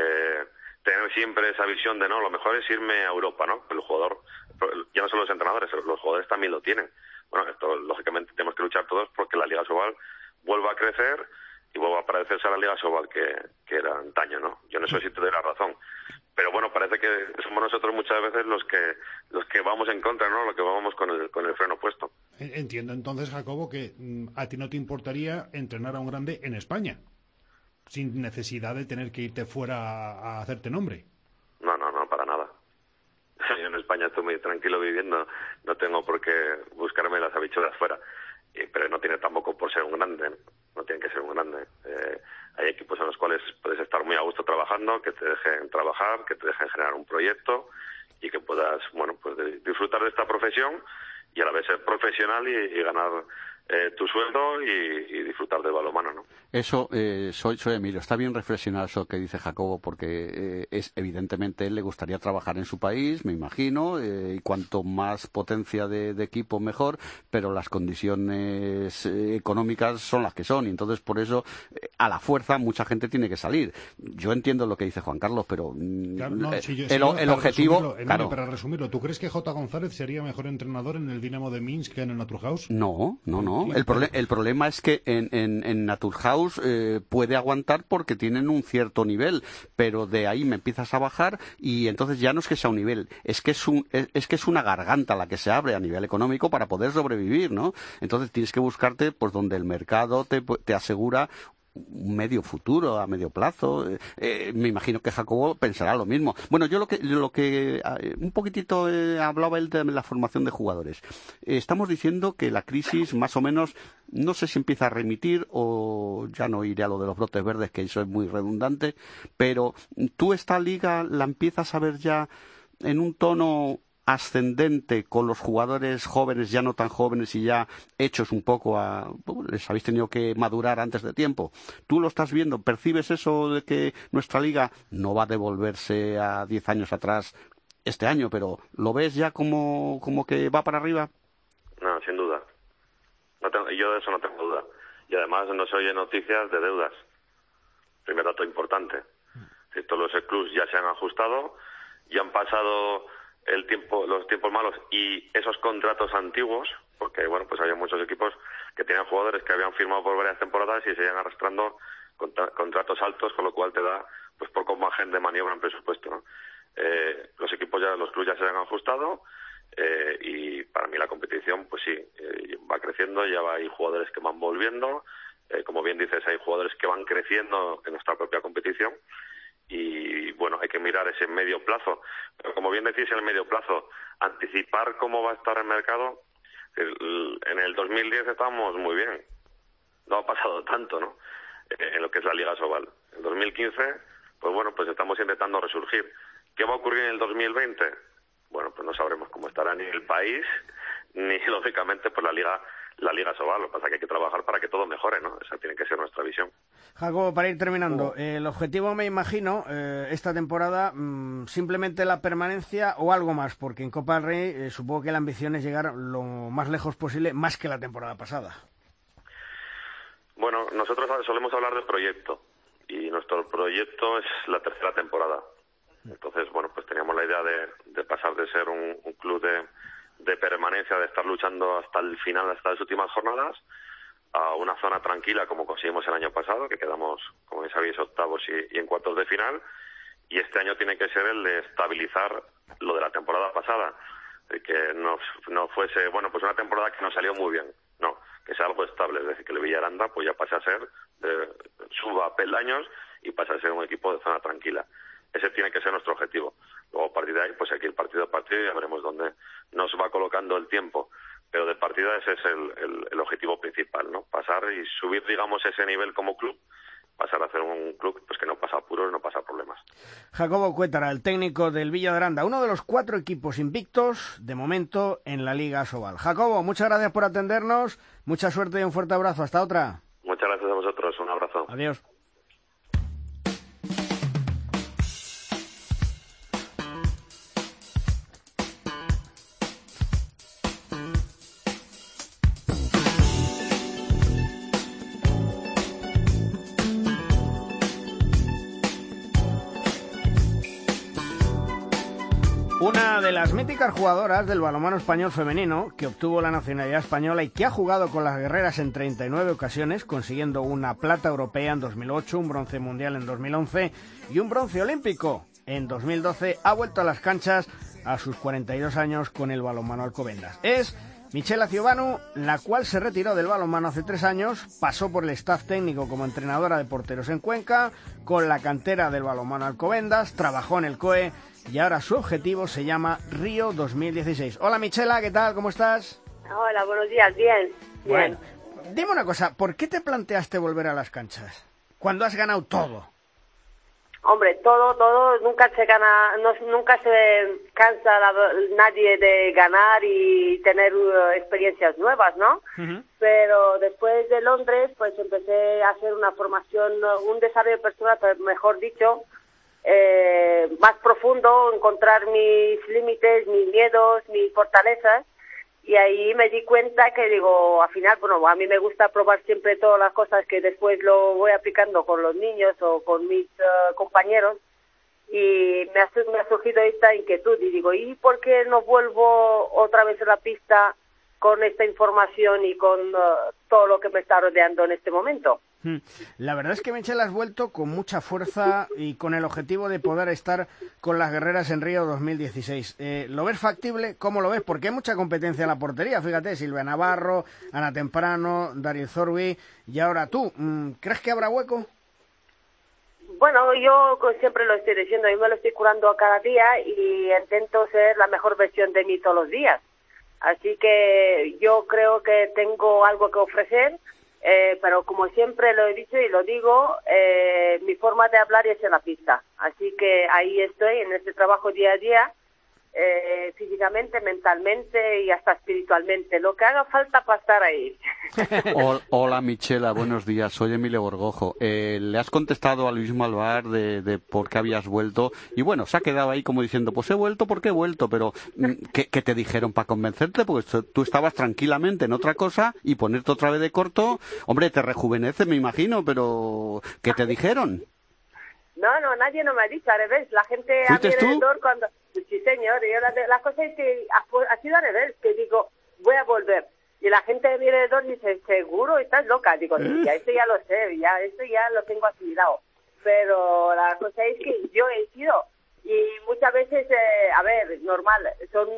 tener siempre esa visión de, no, lo mejor es irme a Europa, ¿no? El jugador, ya no solo los entrenadores, los jugadores también lo tienen. Bueno, esto lógicamente tenemos que luchar todos porque la Liga Sobal vuelva a crecer y vuelva a parecerse a la Liga Sobal que era antaño, ¿no? Yo en eso sí te doy la razón. Pero bueno, parece que somos nosotros muchas veces los que vamos en contra, ¿no? Los que vamos con el freno puesto. Entiendo entonces, Jacobo, que a ti no te importaría entrenar a un grande en España, sin necesidad de tener que irte fuera a hacerte nombre. No, para nada. Yo en España estoy muy tranquilo viviendo, no tengo por qué buscarme las habichuelas fuera. Pero no tiene tampoco por ser un grande, no tiene que ser un grande. Hay equipos en los cuales puedes estar muy a gusto trabajando, que te dejen trabajar, que te dejen generar un proyecto y que puedas, bueno, pues disfrutar de esta profesión y a la vez ser profesional y ganar tu sueldo y disfrutar del balonmano, ¿no? Eso, soy Emilio. Está bien reflexionar eso que dice Jacobo, porque evidentemente él le gustaría trabajar en su país, me imagino, y cuanto más potencia de equipo mejor, pero las condiciones económicas son las que son, y entonces por eso a la fuerza mucha gente tiene que salir. Yo entiendo lo que dice Juan Carlos, pero claro, el objetivo... Emilio, para resumirlo, ¿tú crees que J. González sería mejor entrenador en el Dinamo de Minsk que en el Naturhaus? No. El problema es que en Naturhaus puede aguantar porque tienen un cierto nivel, pero de ahí me empiezas a bajar y entonces ya no es que sea un nivel, es que es una garganta la que se abre a nivel económico para poder sobrevivir, ¿no? Entonces tienes que buscarte pues donde el mercado te asegura un medio futuro, a medio plazo. Me imagino que Jacobo pensará lo mismo. Bueno, yo lo que un poquitito hablaba él de la formación de jugadores. Estamos diciendo que la crisis más o menos, no sé si empieza a remitir o ya no iré a lo de los brotes verdes, que eso es muy redundante, pero tú esta liga la empiezas a ver ya en un tono ascendente con los jugadores jóvenes, ya no tan jóvenes y ya hechos un poco les habéis tenido que madurar antes de tiempo. ¿Tú lo estás viendo? ¿Percibes eso de que nuestra liga no va a devolverse a 10 años atrás este año, pero lo ves ya como que va para arriba? No, sin duda. Yo de eso no tengo duda. Y además no se oye noticias de deudas. Primer dato importante. Si todos los clubs ya se han ajustado, ya han pasado los tiempos malos y esos contratos antiguos, porque bueno, pues había muchos equipos que tenían jugadores que habían firmado por varias temporadas y se iban arrastrando contratos altos, con lo cual te da pues poco margen de maniobra en presupuesto, ¿no? los equipos ya, los clubes ya se han ajustado, y para mí la competición, pues sí, va creciendo, ya hay jugadores que van volviendo, como bien dices, hay jugadores que van creciendo en nuestra propia competición, y bueno, hay que mirar ese medio plazo. Pero como bien decís, en el medio plazo, anticipar cómo va a estar el mercado, en el 2010 estábamos muy bien, no ha pasado tanto, ¿no?, en lo que es la Liga Sobal. En 2015, pues bueno, pues estamos intentando resurgir. ¿Qué va a ocurrir en el 2020? Bueno, pues no sabremos cómo estará ni el país, ni lógicamente pues la Liga Sobal. Lo que pasa es que hay que trabajar para que todo mejore, ¿no? Esa tiene que ser nuestra visión. Jacobo, para ir terminando, el objetivo, me imagino, esta temporada, simplemente la permanencia o algo más, porque en Copa del Rey supongo que la ambición es llegar lo más lejos posible, más que la temporada pasada. Bueno, nosotros solemos hablar del proyecto, y nuestro proyecto es la tercera temporada. Entonces, bueno, pues teníamos la idea de pasar de ser un club de permanencia, de estar luchando hasta el final, hasta las últimas jornadas, a una zona tranquila como conseguimos el año pasado, que quedamos, como ya sabéis, octavos y en cuartos de final, y este año tiene que ser el de estabilizar lo de la temporada pasada, de que no fuese, bueno, pues una temporada que nos salió muy bien, no, que sea algo estable, es decir, que el Villaranda pues ya pase a ser, suba peldaños y pase a ser un equipo de zona tranquila. Ese tiene que ser nuestro objetivo. Luego, a partir de ahí, pues aquí el partido a partido, ya veremos dónde nos va colocando el tiempo. Pero de partida ese es el objetivo principal, ¿no? Pasar y subir, digamos, ese nivel como club, pasar a ser un club pues que no pasa apuros, no pasa problemas. Jacobo Cuétara, el técnico del Villaranda, uno de los 4 equipos invictos, de momento, en la Liga Sobal. Jacobo, muchas gracias por atendernos, mucha suerte y un fuerte abrazo. Hasta otra. Muchas gracias a vosotros, un abrazo. Adiós. Una de las míticas jugadoras del balonmano español femenino, que obtuvo la nacionalidad española y que ha jugado con las guerreras en 39 ocasiones, consiguiendo una plata europea en 2008, un bronce mundial en 2011 y un bronce olímpico en 2012, ha vuelto a las canchas a sus 42 años con el balonmano Alcobendas. Es Michela Ciobanu, la cual se retiró del balonmano hace 3 años, pasó por el staff técnico como entrenadora de porteros en Cuenca, con la cantera del balonmano Alcobendas, trabajó en el COE y ahora su objetivo se llama Río 2016. Hola Michela, ¿qué tal? ¿Cómo estás? Hola, buenos días, bien. Bueno, dime una cosa, ¿por qué te planteaste volver a las canchas cuando has ganado todo? Hombre, todo, nunca se gana, nunca se cansa nadie de ganar y tener experiencias nuevas, ¿no? Uh-huh. Pero después de Londres, pues empecé a hacer una formación, un desarrollo personal, mejor dicho, más profundo, encontrar mis límites, mis miedos, mis fortalezas, y ahí me di cuenta que digo, al final, bueno, a mí me gusta probar siempre todas las cosas que después lo voy aplicando con los niños o con mis compañeros, y me ha surgido esta inquietud y digo, ¿y por qué no vuelvo otra vez a la pista con esta información y con todo lo que me está rodeando en este momento? La verdad es que Michelle has vuelto con mucha fuerza y con el objetivo de poder estar con las guerreras en Río 2016. ¿Lo ves factible? ¿Cómo lo ves? Porque hay mucha competencia en la portería. Fíjate, Silvia Navarro, Ana Temprano, Daryl Zorbi y ahora tú. ¿Crees que habrá hueco? Bueno, yo siempre lo estoy diciendo, yo me lo estoy curando cada día y intento ser la mejor versión de mí todos los días. Así que yo creo que tengo algo que ofrecer. Pero como siempre lo he dicho y lo digo, mi forma de hablar es en la pista. Así que ahí estoy, en este trabajo día a día, físicamente, mentalmente y hasta espiritualmente. Lo que haga falta para estar ahí. Hola Michela, buenos días. Soy Emilio Gorgojo. Le has contestado a Luis Malvar de por qué habías vuelto. Y bueno, se ha quedado ahí como diciendo, pues he vuelto porque he vuelto. Pero ¿qué te dijeron para convencerte? Porque tú estabas tranquilamente en otra cosa y ponerte otra vez de corto, hombre, te rejuvenece, me imagino, pero ¿qué te dijeron? No, nadie no me ha dicho, al revés. La gente a mi alrededor cuando... Sí, señor, la cosa es que ha sido al revés, que digo, voy a volver. Y la gente de mi alrededor dice, ¿seguro? ¿Estás loca? Digo, sí, ya esto ya lo sé, esto ya lo tengo asimilado. Pero la cosa es que yo he sido, y muchas veces, a ver, normal, son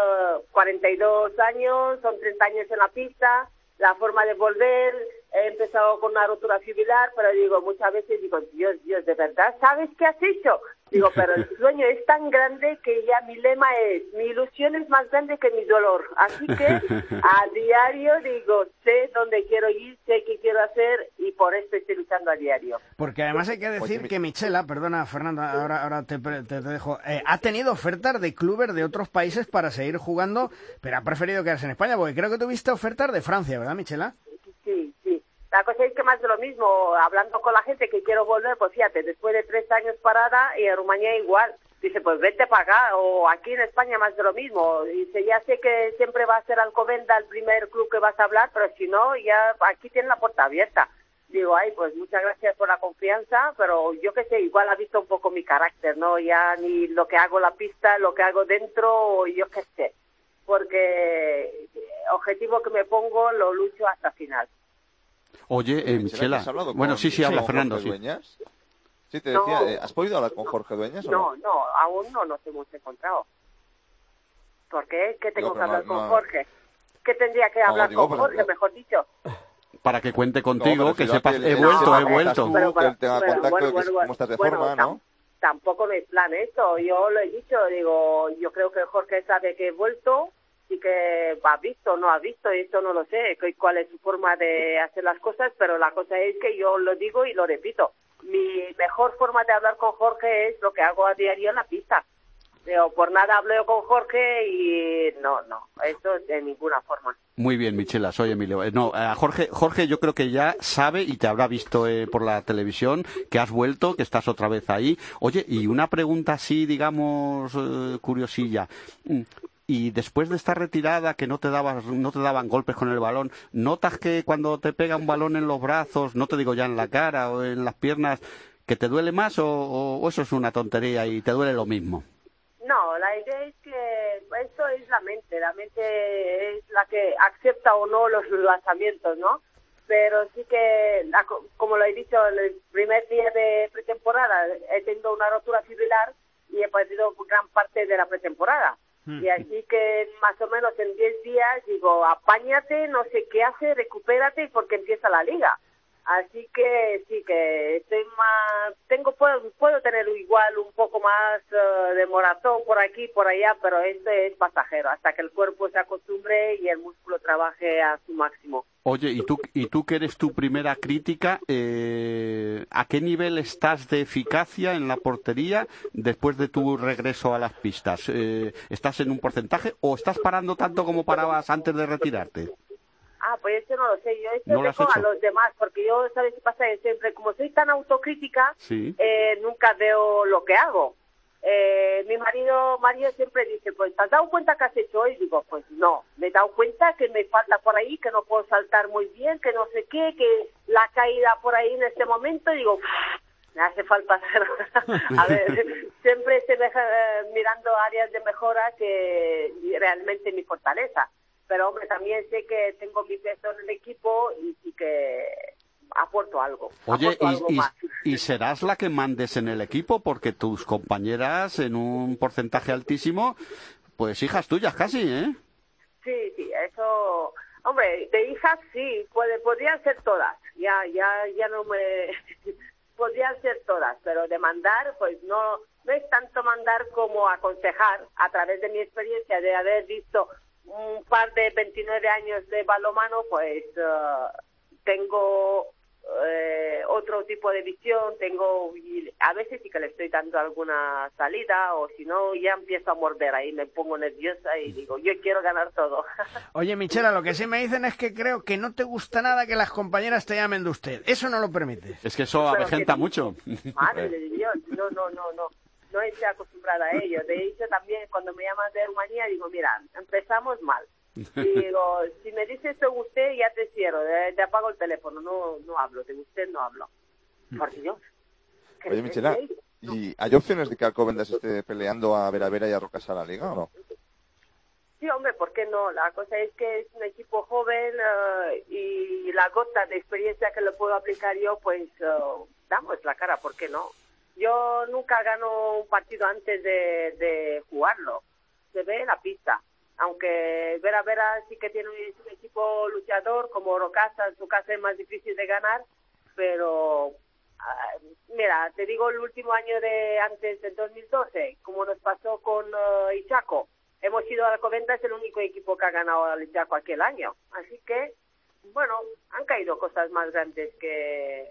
42 años, son 30 años en la pista, la forma de volver, he empezado con una rotura fibrilar, pero digo, muchas veces digo, Dios, ¿de verdad sabes qué has hecho? Digo, pero el sueño es tan grande que ya mi lema es, mi ilusión es más grande que mi dolor. Así que a diario digo, sé dónde quiero ir, sé qué quiero hacer y por esto estoy luchando a diario. Porque además hay que decir que Michela, perdona Fernando, ahora te dejo, ha tenido ofertas de clubes de otros países para seguir jugando, pero ha preferido quedarse en España, porque creo que tuviste ofertas de Francia, ¿verdad, Michela? Sí. La cosa es que más de lo mismo, hablando con la gente que quiero volver, pues fíjate, después de 3 años parada y en Rumanía igual, dice, pues vete para acá, o aquí en España más de lo mismo. Dice, ya sé que siempre va a ser Alcobendas el primer club que vas a hablar, pero si no, ya aquí tienes la puerta abierta. Digo, ay, pues muchas gracias por la confianza, pero yo qué sé, igual ha visto un poco mi carácter, ¿no? Ya ni lo que hago en la pista, lo que hago dentro, yo qué sé. Porque objetivo que me pongo lo lucho hasta el final. Oye, Michela, bueno, sí, habla Fernando, sí. Sí, te decía, ¿has podido hablar con Jorge Dueñas? No, aún no nos hemos encontrado. ¿Por qué? ¿Qué tengo que hablar con Jorge? ¿Qué tendría que hablar con Jorge, mejor dicho? Para que cuente contigo, que sepas, he vuelto. Que él tenga contacto, cómo estás de forma, ¿no? Tampoco no es plan esto, yo lo he dicho, digo, yo creo que Jorge sabe que he vuelto y que ha visto, no ha visto, esto no lo sé, cuál es su forma de hacer las cosas, pero la cosa es que yo lo digo y lo repito. Mi mejor forma de hablar con Jorge es lo que hago a diario en la pista. Pero por nada hablo con Jorge y no, esto de ninguna forma. Muy bien, Michela, soy Emilio. Jorge yo creo que ya sabe y te habrá visto por la televisión que has vuelto, que estás otra vez ahí. Oye, y una pregunta así, digamos, curiosilla. Y después de esta retirada que no te daban golpes con el balón, ¿notas que cuando te pega un balón en los brazos, no te digo ya en la cara o en las piernas, que te duele más o eso es una tontería y te duele lo mismo? No, la idea es que esto es la mente es la que acepta o no los lanzamientos, ¿no? Pero sí que, como lo he dicho, el primer día de pretemporada he tenido una rotura fibrilar y he perdido gran parte de la pretemporada. Y así que más o menos en 10 días digo, apáñate, no sé qué hace, recupérate porque empieza la liga. Así que sí que estoy más, puedo tener igual un poco más de moratón por aquí, por allá, pero esto es pasajero, hasta que el cuerpo se acostumbre y el músculo trabaje a su máximo. Oye, y tú que eres tu primera crítica, ¿a qué nivel estás de eficacia en la portería después de tu regreso a las pistas? ¿Estás en un porcentaje o estás parando tanto como parabas antes de retirarte? Pues eso no lo sé, yo esto ¿No dejo a los demás, porque yo, ¿sabes qué pasa? Que siempre, como soy tan autocrítica, sí. Nunca veo lo que hago. Mi marido siempre dice, pues, ¿te has dado cuenta que has hecho hoy? Digo, pues no, me he dado cuenta que me falta por ahí, que no puedo saltar muy bien, que no sé qué, que la caída por ahí en este momento, digo, me hace falta hacer. A ver, siempre estoy mirando áreas de mejora que realmente mi fortaleza. Pero, hombre, también sé que tengo mi peso en el equipo y sí que aporto algo. Oye, ¿y serás la que mandes en el equipo? Porque tus compañeras, en un porcentaje altísimo, pues hijas tuyas casi, ¿eh? Sí, eso... Hombre, de hijas sí, podrían ser todas. Ya no me... podrían ser todas, pero de mandar, pues no es tanto mandar como aconsejar a través de mi experiencia de haber visto un par de 29 años de balonmano, pues tengo otro tipo de visión, y a veces sí que le estoy dando alguna salida, o si no ya empiezo a morder ahí, me pongo nerviosa y digo, yo quiero ganar todo. Oye, Michela, lo que sí me dicen es que creo que no te gusta nada que las compañeras te llamen de usted, eso no lo permites. Es que eso avejenta mucho. Madre de Dios, no estoy acostumbrada a ello. De hecho, también cuando me llaman de Rumanía, digo, mira, empezamos mal. Y digo, si me dices de usted, ya te cierro, te apago el teléfono, no hablo, de usted no hablo. Por Dios. Oye, Michela, ¿y hay opciones de que Alcobendas esté peleando a Vera y a Rocasa la liga o no? Sí, hombre, ¿por qué no? La cosa es que es un equipo joven y la gota de experiencia que le puedo aplicar yo, pues damos la cara, ¿por qué no? Yo nunca gano un partido antes de jugarlo. Se ve en la pista. Aunque Vera sí que tiene un equipo luchador, como Rocasa, en su casa es más difícil de ganar, pero mira, te digo el último año de antes del 2012, como nos pasó con Ichaco. Hemos ido a Alcobendas, es el único equipo que ha ganado al Ichaco aquel año. Así que, bueno, han caído cosas más grandes que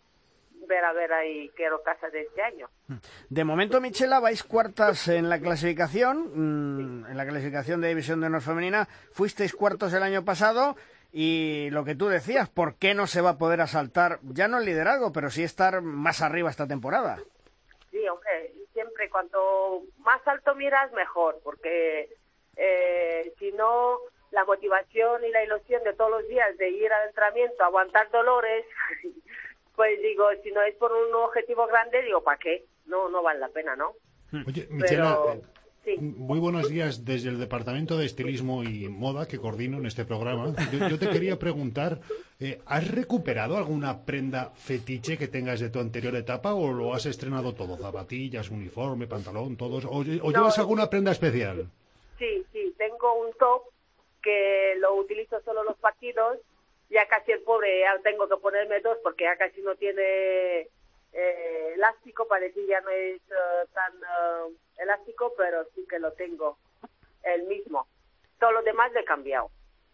Vera y que Rocasa de este año. De momento, Michela, vais cuartas en la clasificación, en la clasificación de División de Honor Femenina. Fuisteis cuartos el año pasado y lo que tú decías, ¿por qué no se va a poder asaltar, ya no el liderazgo, pero sí estar más arriba esta temporada? Sí, hombre, siempre cuanto más alto miras, mejor, porque si no, la motivación y la ilusión de todos los días de ir al entrenamiento, aguantar dolores... Pues digo, si no es por un objetivo grande, digo, ¿para qué? No vale la pena, ¿no? Oye, Michela, sí. Muy buenos días desde el Departamento de Estilismo y Moda que coordino en este programa. Yo te quería preguntar, ¿has recuperado alguna prenda fetiche que tengas de tu anterior etapa o lo has estrenado todo? Zapatillas, uniforme, pantalón, todos. ¿O llevas alguna prenda especial? Sí, tengo un top que lo utilizo solo en los partidos. Ya casi el pobre, ya tengo que ponerme dos porque ya casi no tiene elástico, para decir ya no es tan elástico, pero sí que lo tengo, el mismo. Todo lo demás le he cambiado.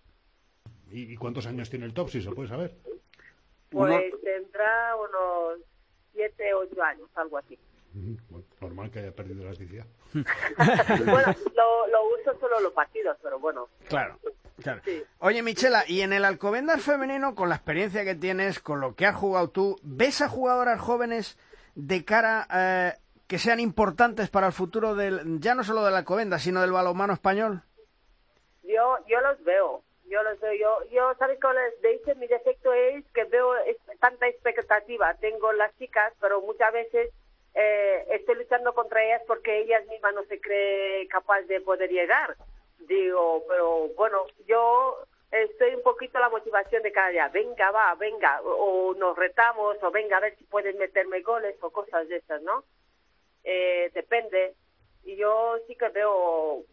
¿Y cuántos años tiene el top, si se puede saber? Pues tendrá unos 7, 8 años, algo así. Bueno, normal que haya perdido elasticidad. Bueno, lo uso solo en los partidos, pero bueno. Claro. Sí. Oye, Michela, y en el Alcobendas femenino, con la experiencia que tienes, con lo que has jugado tú, ¿ves a jugadoras jóvenes de cara que sean importantes para el futuro ya no solo del Alcobendas, sino del balonmano español? Yo los veo. Yo ¿sabes cuál es? De hecho, mi defecto es que veo tanta expectativa. Tengo las chicas, pero muchas veces estoy luchando contra ellas porque ellas mismas no se creen capaz de poder llegar. Digo, pero bueno, yo estoy un poquito la motivación de cada día. Venga, o nos retamos, o venga, a ver si pueden meterme goles o cosas de esas, ¿no? Depende. Y yo sí que veo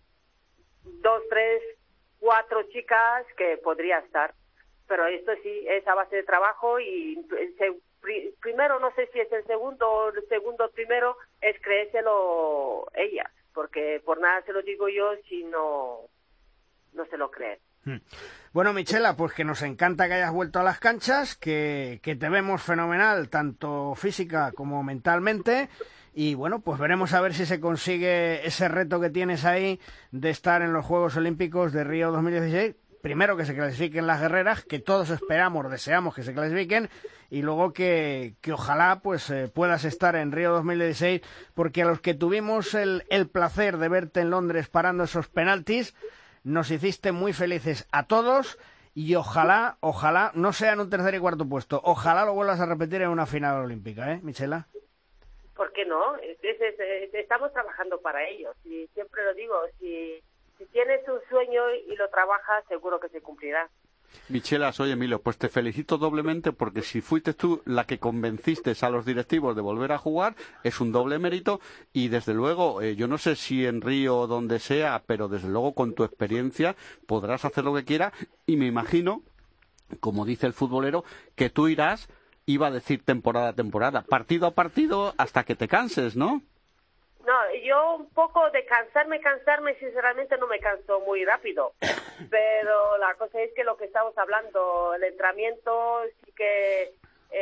2, 3, 4 chicas que podría estar. Pero esto sí, es a base de trabajo y primero, no sé si es el segundo o el segundo primero, es creérselo ellas. Porque por nada se lo digo yo si no se lo creen. Bueno, Michela, pues que nos encanta que hayas vuelto a las canchas, que te vemos fenomenal, tanto física como mentalmente, y bueno, pues veremos a ver si se consigue ese reto que tienes ahí de estar en los Juegos Olímpicos de Río 2016. Primero que se clasifiquen las guerreras, que todos deseamos que se clasifiquen, y luego que ojalá pues puedas estar en Río 2016, porque a los que tuvimos el placer de verte en Londres parando esos penaltis, nos hiciste muy felices a todos, y ojalá, no sea en un tercer y cuarto puesto, ojalá lo vuelvas a repetir en una final olímpica, ¿eh, Michela? ¿Por qué no? Estamos trabajando para ello, y siempre lo digo, si tienes un sueño y lo trabajas, seguro que se cumplirá. Michela, soy Emilio, pues te felicito doblemente porque si fuiste tú la que convenciste a los directivos de volver a jugar, es un doble mérito y desde luego, yo no sé si en Río o donde sea, pero desde luego con tu experiencia podrás hacer lo que quieras y me imagino, como dice el futbolero, que tú irás, iba a decir temporada a temporada, partido a partido hasta que te canses, ¿no? No, yo un poco de cansarme, sinceramente no me canso muy rápido, pero la cosa es que lo que estamos hablando, el entrenamiento sí que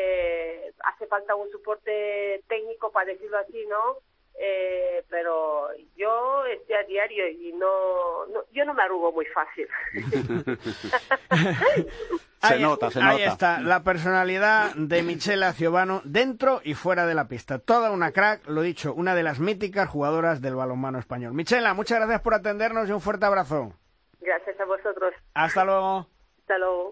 hace falta un soporte técnico, para decirlo así, ¿no? Pero yo estoy a diario y yo no me arrugo muy fácil. Se nota. Ahí está, la personalidad de Michela Ciobanu dentro y fuera de la pista. Toda una crack, lo dicho, una de las míticas jugadoras del balonmano español. Michela, muchas gracias por atendernos y un fuerte abrazo. Gracias a vosotros. Hasta luego. Hasta luego.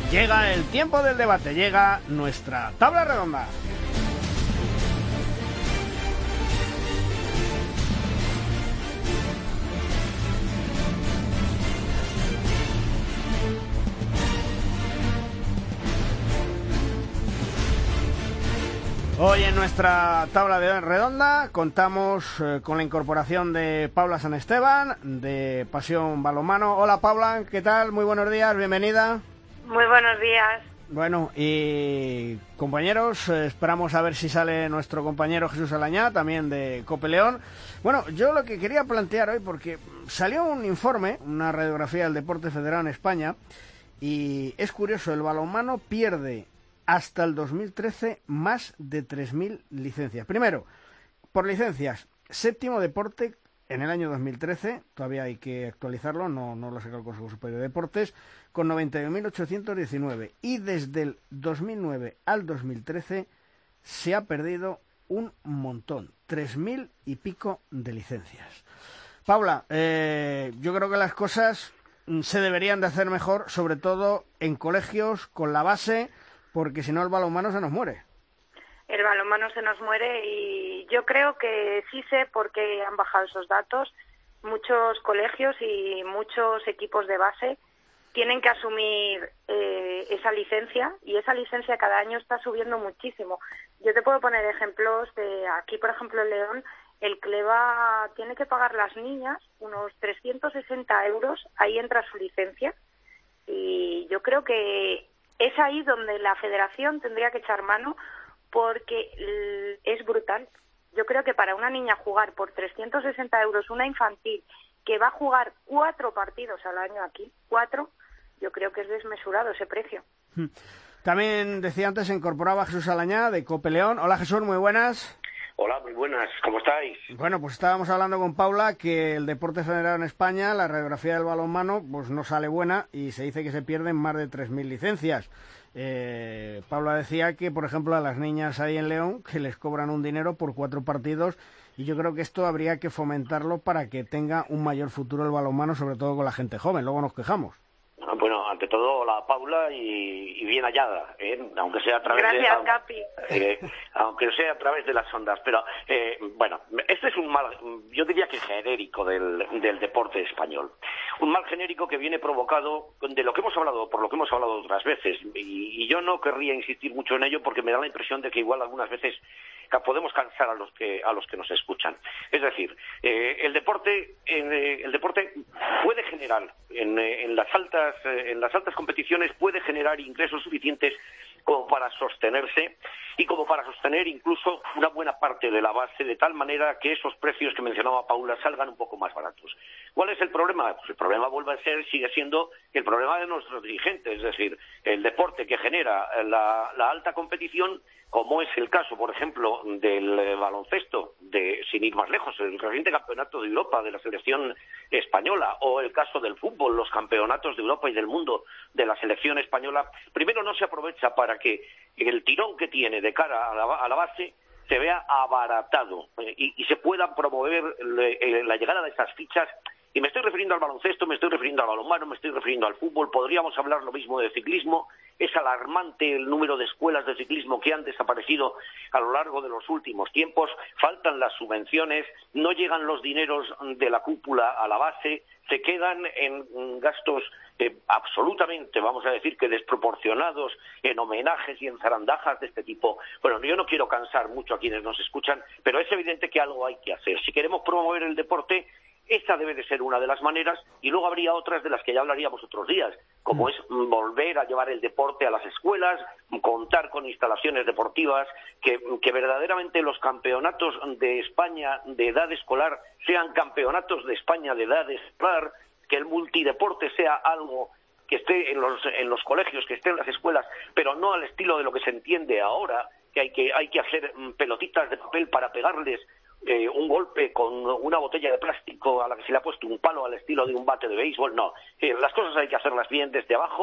Llega el tiempo del debate, llega nuestra tabla redonda. Hoy en nuestra tabla de redonda contamos con la incorporación de Paula San Esteban, de Pasión Balonmano. Hola Paula, ¿qué tal? Muy buenos días, bienvenida. Muy buenos días. Bueno, y compañeros, esperamos a ver si sale nuestro compañero Jesús Alañá, también de Cope León. Bueno, yo lo que quería plantear hoy, porque salió un informe, una radiografía del deporte federado en España, y es curioso, el balonmano pierde hasta el 2013 más de 3.000 licencias. Primero, por licencias, séptimo deporte en el año 2013, todavía hay que actualizarlo, no lo ha sacado el Consejo Superior de Deportes, con 91.819. Y desde el 2009 al 2013 se ha perdido un montón, 3.000 y pico de licencias. Paula, yo creo que las cosas se deberían de hacer mejor, sobre todo en colegios, con la base, porque si no el balonmano se nos muere. El balonmano se nos muere y yo creo que sí sé por qué han bajado esos datos. Muchos colegios y muchos equipos de base tienen que asumir esa licencia y esa licencia cada año está subiendo muchísimo. Yo te puedo poner ejemplos de aquí, por ejemplo, en León, el CLEVA tiene que pagar las niñas unos 360 euros, ahí entra su licencia y yo creo que es ahí donde la federación tendría que echar mano porque es brutal. Yo creo que para una niña jugar por 360 euros, una infantil que va a jugar 4 partidos al año aquí, 4, yo creo que es desmesurado ese precio. También decía antes, se incorporaba Jesús Alañá de Cope León. Hola Jesús, muy buenas. Hola, muy buenas, ¿cómo estáis? Bueno, pues estábamos hablando con Paula que el deporte federado en España, la radiografía del balonmano, pues no sale buena y se dice que se pierden más de 3.000 licencias. Paula decía que, por ejemplo, a las niñas ahí en León, que les cobran un dinero por 4 partidos y yo creo que esto habría que fomentarlo para que tenga un mayor futuro el balonmano, sobre todo con la gente joven, luego nos quejamos. Bueno, ante todo, hola Paula y bien hallada, aunque sea a través Gracias, Capi. Aunque sea a través de las ondas, pero bueno, este es un mal, yo diría que genérico del deporte español, un mal genérico que viene provocado de lo que hemos hablado, por lo que hemos hablado otras veces, y yo no querría insistir mucho en ello porque me da la impresión de que igual algunas veces podemos cansar a los que nos escuchan. Es decir, el deporte puede generar en las altas competiciones puede generar ingresos suficientes como para sostenerse y como para sostener incluso una buena parte de la base, de tal manera que esos precios que mencionaba Paula salgan un poco más baratos. ¿Cuál es el problema? Pues el problema sigue siendo el problema de nuestros dirigentes, es decir, el deporte que genera la alta competición, como es el caso, por ejemplo, del baloncesto, sin ir más lejos, el reciente campeonato de Europa de la selección española, o el caso del fútbol, los campeonatos de Europa y del mundo de la selección española, primero no se aprovecha para que el tirón que tiene de cara a la base se vea abaratado y se pueda promover la llegada de esas fichas. Y me estoy refiriendo al baloncesto, me estoy refiriendo al balonmano, me estoy refiriendo al fútbol, podríamos hablar lo mismo de ciclismo. Es alarmante el número de escuelas de ciclismo que han desaparecido a lo largo de los últimos tiempos, faltan las subvenciones, no llegan los dineros de la cúpula a la base, se quedan en gastos absolutamente, vamos a decir que desproporcionados, en homenajes y en zarandajas de este tipo. Bueno, yo no quiero cansar mucho a quienes nos escuchan, pero es evidente que algo hay que hacer. Si queremos promover el deporte, esta debe de ser una de las maneras, y luego habría otras de las que ya hablaríamos otros días, como es volver a llevar el deporte a las escuelas, contar con instalaciones deportivas, que verdaderamente los campeonatos de España de edad escolar sean campeonatos de España de edad escolar, que el multideporte sea algo que esté en los colegios, que esté en las escuelas, pero no al estilo de lo que se entiende ahora, que hay que hacer pelotitas de papel para pegarles un golpe con una botella de plástico a la que se le ha puesto un palo al estilo de un bate de béisbol. No, las cosas hay que hacerlas bien desde abajo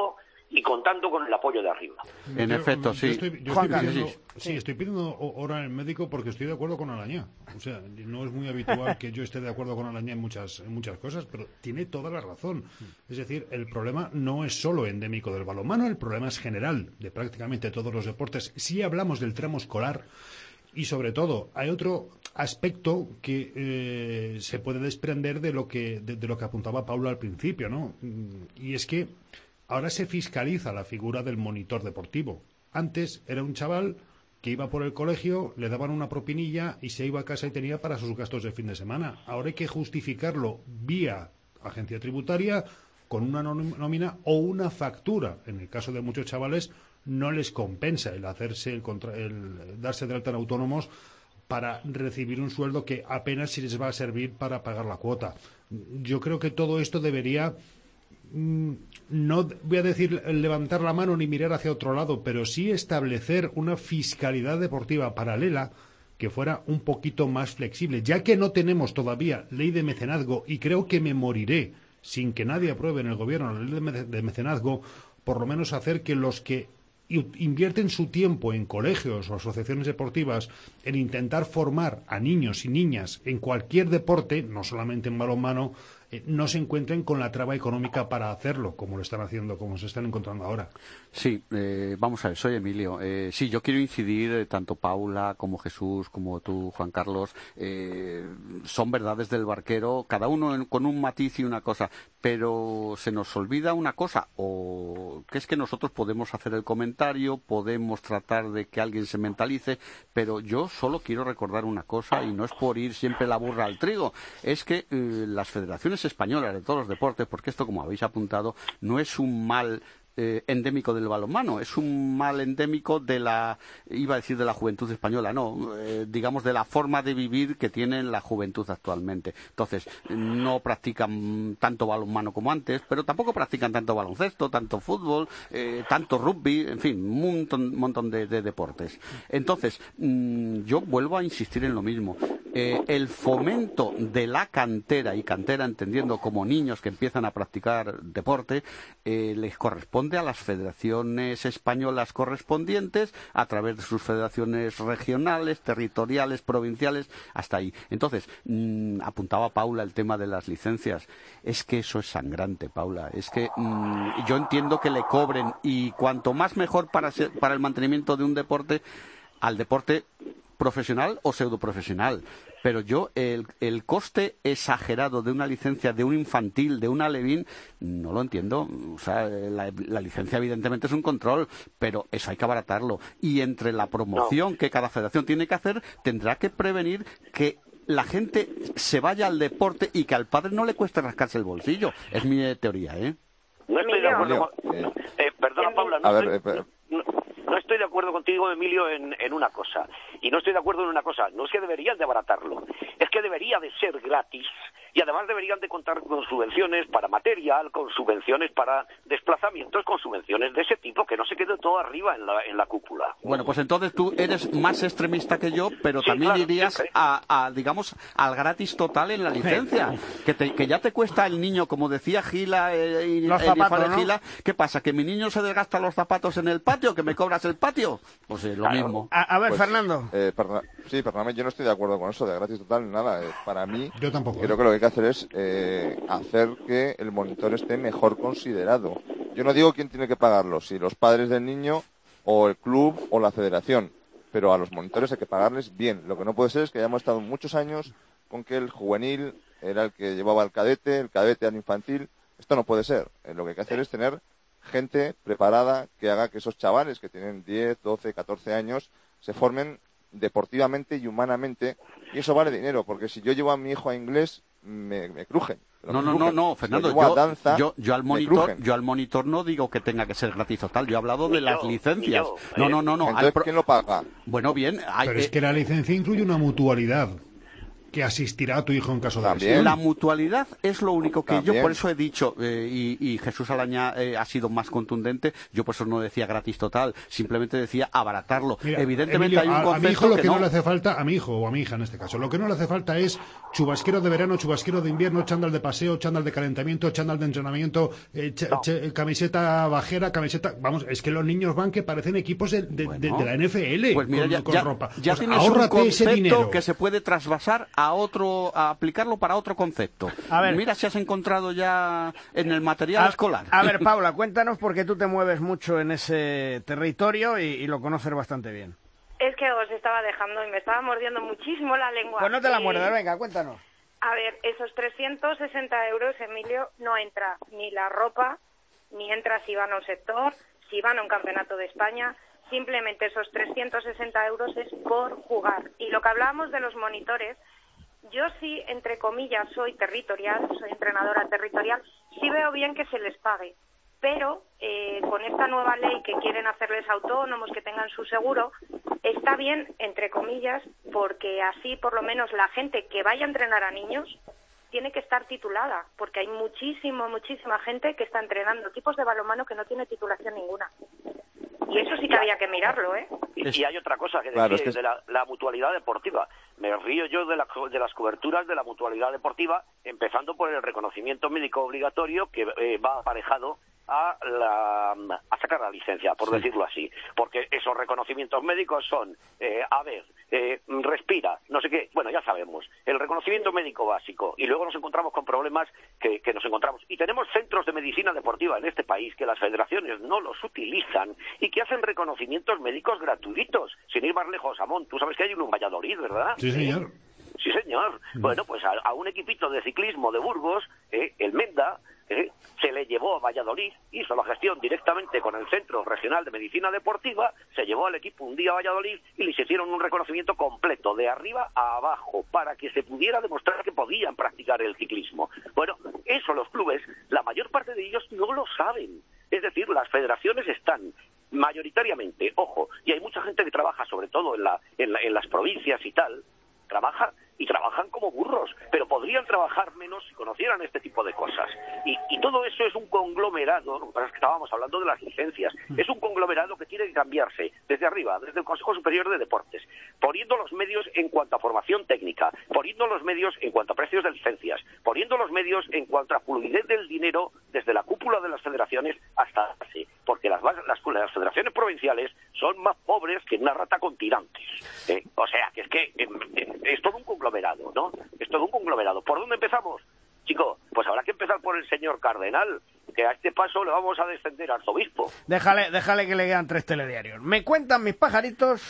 y contando con el apoyo de arriba. En efecto, sí. Estoy pidiendo hora en el médico porque estoy de acuerdo con Alañá. O sea, no es muy habitual que yo esté de acuerdo con Alañá en muchas cosas, pero tiene toda la razón. Es decir, el problema no es solo endémico del balonmano, el problema es general de prácticamente todos los deportes. Si hablamos del tramo escolar, y sobre todo, hay otro aspecto que se puede desprender de lo que apuntaba Paula al principio, ¿no? Y es que ahora se fiscaliza la figura del monitor deportivo. Antes era un chaval que iba por el colegio, le daban una propinilla y se iba a casa y tenía para sus gastos de fin de semana. Ahora hay que justificarlo vía agencia tributaria con una nómina o una factura. En el caso de muchos chavales no les compensa el darse de alta en autónomos para recibir un sueldo que apenas si les va a servir para pagar la cuota. Yo creo que todo esto debería, no voy a decir levantar la mano ni mirar hacia otro lado, pero sí establecer una fiscalidad deportiva paralela que fuera un poquito más flexible, ya que no tenemos todavía ley de mecenazgo, y creo que me moriré sin que nadie apruebe en el gobierno la ley de mecenazgo, por lo menos hacer que los que invierten su tiempo en colegios o asociaciones deportivas en intentar formar a niños y niñas en cualquier deporte, no solamente en balonmano, no se encuentren con la traba económica para hacerlo, como lo están haciendo, como se están encontrando ahora. Sí, vamos a ver, soy Emilio. Sí, yo quiero incidir, tanto Paula como Jesús, como tú, Juan Carlos, son verdades del barquero, cada uno con un matiz y una cosa, pero se nos olvida una cosa, o que es que nosotros podemos hacer el comentario, podemos tratar de que alguien se mentalice, pero yo solo quiero recordar una cosa, y no es por ir siempre la burra al trigo, es que las federaciones españolas de todos los deportes, porque esto, como habéis apuntado, no es un mal endémico del balonmano, es un mal endémico de la, iba a decir de la juventud española, no, digamos de la forma de vivir que tiene la juventud actualmente. Entonces, no practican tanto balonmano como antes, pero tampoco practican tanto baloncesto, tanto fútbol, tanto rugby, en fin, un montón de deportes. Entonces, yo vuelvo a insistir en lo mismo. El fomento de la cantera, y cantera entendiendo como niños que empiezan a practicar deporte, les corresponde a las federaciones españolas correspondientes a través de sus federaciones regionales, territoriales, provinciales, hasta ahí. Entonces, apuntaba Paula el tema de las licencias. Es que eso es sangrante, Paula. Es que yo entiendo que le cobren, y cuanto más mejor para el mantenimiento de un deporte, al deporte profesional o pseudoprofesional, pero yo el coste exagerado de una licencia de un infantil, de un alevín, no lo entiendo. O sea, la licencia evidentemente es un control, pero eso hay que abaratarlo, y entre la promoción que cada federación tiene que hacer, tendrá que prevenir que la gente se vaya al deporte y que al padre no le cueste rascarse el bolsillo. Es mi teoría, ¿eh? No estoy de acuerdo perdona, Paula, no estoy de acuerdo contigo, Emilio, en una cosa. Y no estoy de acuerdo en una cosa. No es que deberían de abaratarlo. Es que debería de ser gratis. Y además deberían de contar con subvenciones para material, con subvenciones para desplazamientos, con subvenciones de ese tipo, que no se quede todo arriba en la cúpula. Bueno, pues entonces tú eres más extremista que yo, pero sí, también claro, irías digamos, al gratis total en la licencia. Que ya te cuesta el niño, como decía Gila, los zapatos, ¿no? Gila. ¿Qué pasa? ¿Que mi niño se desgasta los zapatos en el patio? ¿Que me cobras el patio? Pues lo mismo. A ver, pues, Fernando. Perdóname, yo no estoy de acuerdo con eso de gratis total, nada. Para mí, yo tampoco. Creo que lo que hay que hacer es hacer que el monitor esté mejor considerado. Yo no digo quién tiene que pagarlo, si los padres del niño o el club o la federación, pero a los monitores hay que pagarles bien. Lo que no puede ser es que hayamos estado muchos años con que el juvenil era el que llevaba al cadete, el cadete al infantil. Esto no puede ser. Lo que hay que hacer es tener gente preparada que haga que esos chavales que tienen 10, 12, 14 años se formen deportivamente y humanamente, y eso vale dinero, porque si yo llevo a mi hijo a inglés me crujen. No, Fernando, yo al monitor no digo que tenga que ser gratis total, yo he hablado de las licencias. No. Entonces, ¿quién lo paga? Bueno, bien. Pero es que la licencia incluye una mutualidad. que asistirá a tu hijo en caso de También. lesión. La mutualidad es lo único que También. yo por eso he dicho, y Jesús Alaña ha sido más contundente, yo por eso no decía gratis total, simplemente decía abaratarlo. Mira, Evidentemente Emilio, hay un a mi concepto hijo lo que no no. le hace falta, a mi hijo o a mi hija en este caso, lo que no le hace falta es chubasquero de verano, chubasquero de invierno, chándal de paseo, chándal de calentamiento, chándal de entrenamiento, camiseta bajera, camiseta... Vamos, es que los niños van que parecen equipos de la NFL Pues mira, con ropa. ya Pues tienes ahórrate un ese concepto dinero. que se puede trasvasar a aplicarlo para otro concepto. A ver. Mira si has encontrado ya en el material escolar. A ver, Paula, cuéntanos porque tú te mueves mucho en ese territorio y lo conoces bastante bien. Es que os estaba dejando y me estaba mordiendo muchísimo la lengua. Pues no te la Y, muerdas, venga, cuéntanos. A ver, esos 360 euros, Emilio, no entra ni la ropa, ni entra si van a un sector, si van a un campeonato de España. Simplemente esos 360 euros es por jugar. Y lo que hablábamos de los monitores, yo sí, entre comillas, soy territorial, soy entrenadora territorial, sí veo bien que se les pague. Pero con esta nueva ley que quieren hacerles autónomos, que tengan su seguro, está bien, entre comillas, porque así por lo menos la gente que vaya a entrenar a niños tiene que estar titulada, porque hay muchísima gente que está entrenando equipos de balonmano que no tiene titulación ninguna. Y eso sí que había que mirarlo, ¿eh? Y hay otra cosa que Claro, decís, es que de la mutualidad deportiva. Me río yo de las coberturas de la mutualidad deportiva, empezando por el reconocimiento médico obligatorio que va aparejado a sacar la licencia, por decirlo así. Porque esos reconocimientos médicos son, respira, no sé qué, bueno, ya sabemos, el reconocimiento médico básico. Y luego nos encontramos con problemas que nos encontramos. Y tenemos centros de medicina deportiva en este país que las federaciones no los utilizan y que hacen reconocimientos médicos gratuitos. Sin ir más lejos, Amón, tú sabes que hay uno en Valladolid, ¿verdad? Sí, señor. Sí, señor. Bueno, pues a un equipito de ciclismo de Burgos, el Menda, se le llevó a Valladolid, hizo la gestión directamente con el Centro Regional de Medicina Deportiva, se llevó al equipo un día a Valladolid y les hicieron un reconocimiento completo, de arriba a abajo, para que se pudiera demostrar que podían practicar el ciclismo. Bueno, eso los clubes, la mayor parte de ellos no lo saben. Es decir, las federaciones están mayoritariamente, ojo, y hay mucha gente que trabaja, sobre todo en las provincias y tal, trabajan como burros, pero podrían trabajar menos si conocieran este tipo de cosas. Y todo eso es un conglomerado, lo que pasa es que estábamos hablando de las licencias, es un conglomerado que tiene que cambiarse desde arriba, desde el Consejo Superior de Deportes, poniendo los medios en cuanto a formación técnica, poniendo los medios en cuanto a precios de licencias, poniendo los medios en cuanto a fluidez del dinero desde la cúpula de las federaciones hasta la base, porque las federaciones provinciales son más pobres que una rata con tirantes. O sea, que es todo un conglomerado, ¿no? Es todo un conglomerado. ¿Por dónde empezamos? Chico, pues habrá que empezar por el señor cardenal, que a este paso le vamos a descender al arzobispo. Déjale que le quedan 3 telediarios. Me cuentan mis pajaritos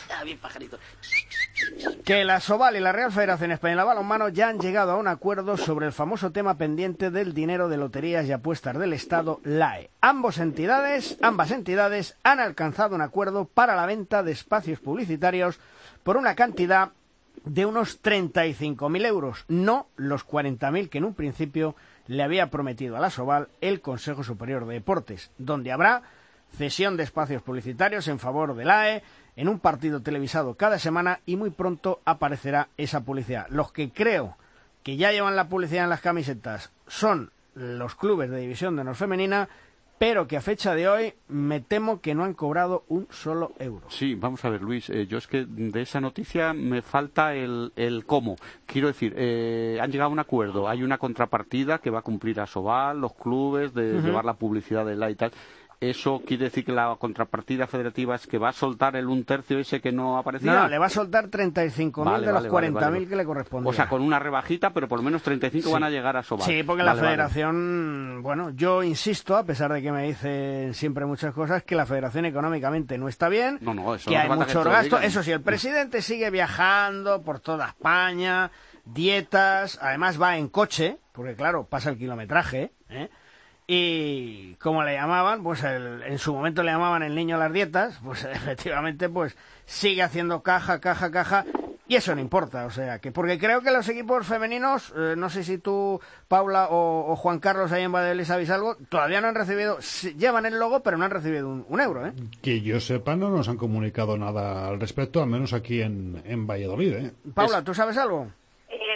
que la SOVAL y la Real Federación Española de Balonmano ya han llegado a un acuerdo sobre el famoso tema pendiente del dinero de loterías y apuestas del Estado, LAE. Ambas entidades han alcanzado un acuerdo para la venta de espacios publicitarios por una cantidad de unos 35.000 euros, no los 40.000 que en un principio le había prometido a la SOVAL el Consejo Superior de Deportes, donde habrá cesión de espacios publicitarios en favor del AE en un partido televisado cada semana y muy pronto aparecerá esa publicidad. Los que creo que ya llevan la publicidad en las camisetas son los clubes de División de Honor Femenina, pero que a fecha de hoy me temo que no han cobrado un solo euro. Sí, vamos a ver, Luis, yo es que de esa noticia me falta el cómo. Quiero decir, han llegado a un acuerdo, hay una contrapartida que va a cumplir a SOVAL, los clubes, de llevar la publicidad de la y tal. ¿Eso quiere decir que la contrapartida federativa es que va a soltar el 1/3 ese que no aparecía? No, le va a soltar 35.000 de los 40.000 que le correspondían. O sea, con una rebajita, pero por lo menos 35 van a llegar a SOVAL. Sí, porque la federación, bueno, yo insisto, a pesar de que me dicen siempre muchas cosas, que la federación económicamente no está bien, eso que no hay muchos que gastos. Eso sí, el presidente sigue viajando por toda España, dietas, además va en coche, porque claro, pasa el kilometraje, y como le llamaban, pues en su momento le llamaban el niño a las dietas, pues efectivamente pues sigue haciendo caja, y eso no importa, o sea, que porque creo que los equipos femeninos, no sé si tú, Paula o Juan Carlos ahí en Valladolid sabéis algo, todavía no han recibido, llevan el logo, pero no han recibido un euro, Que yo sepa, no nos han comunicado nada al respecto, al menos aquí en Valladolid, Paula, ¿tú sabes algo?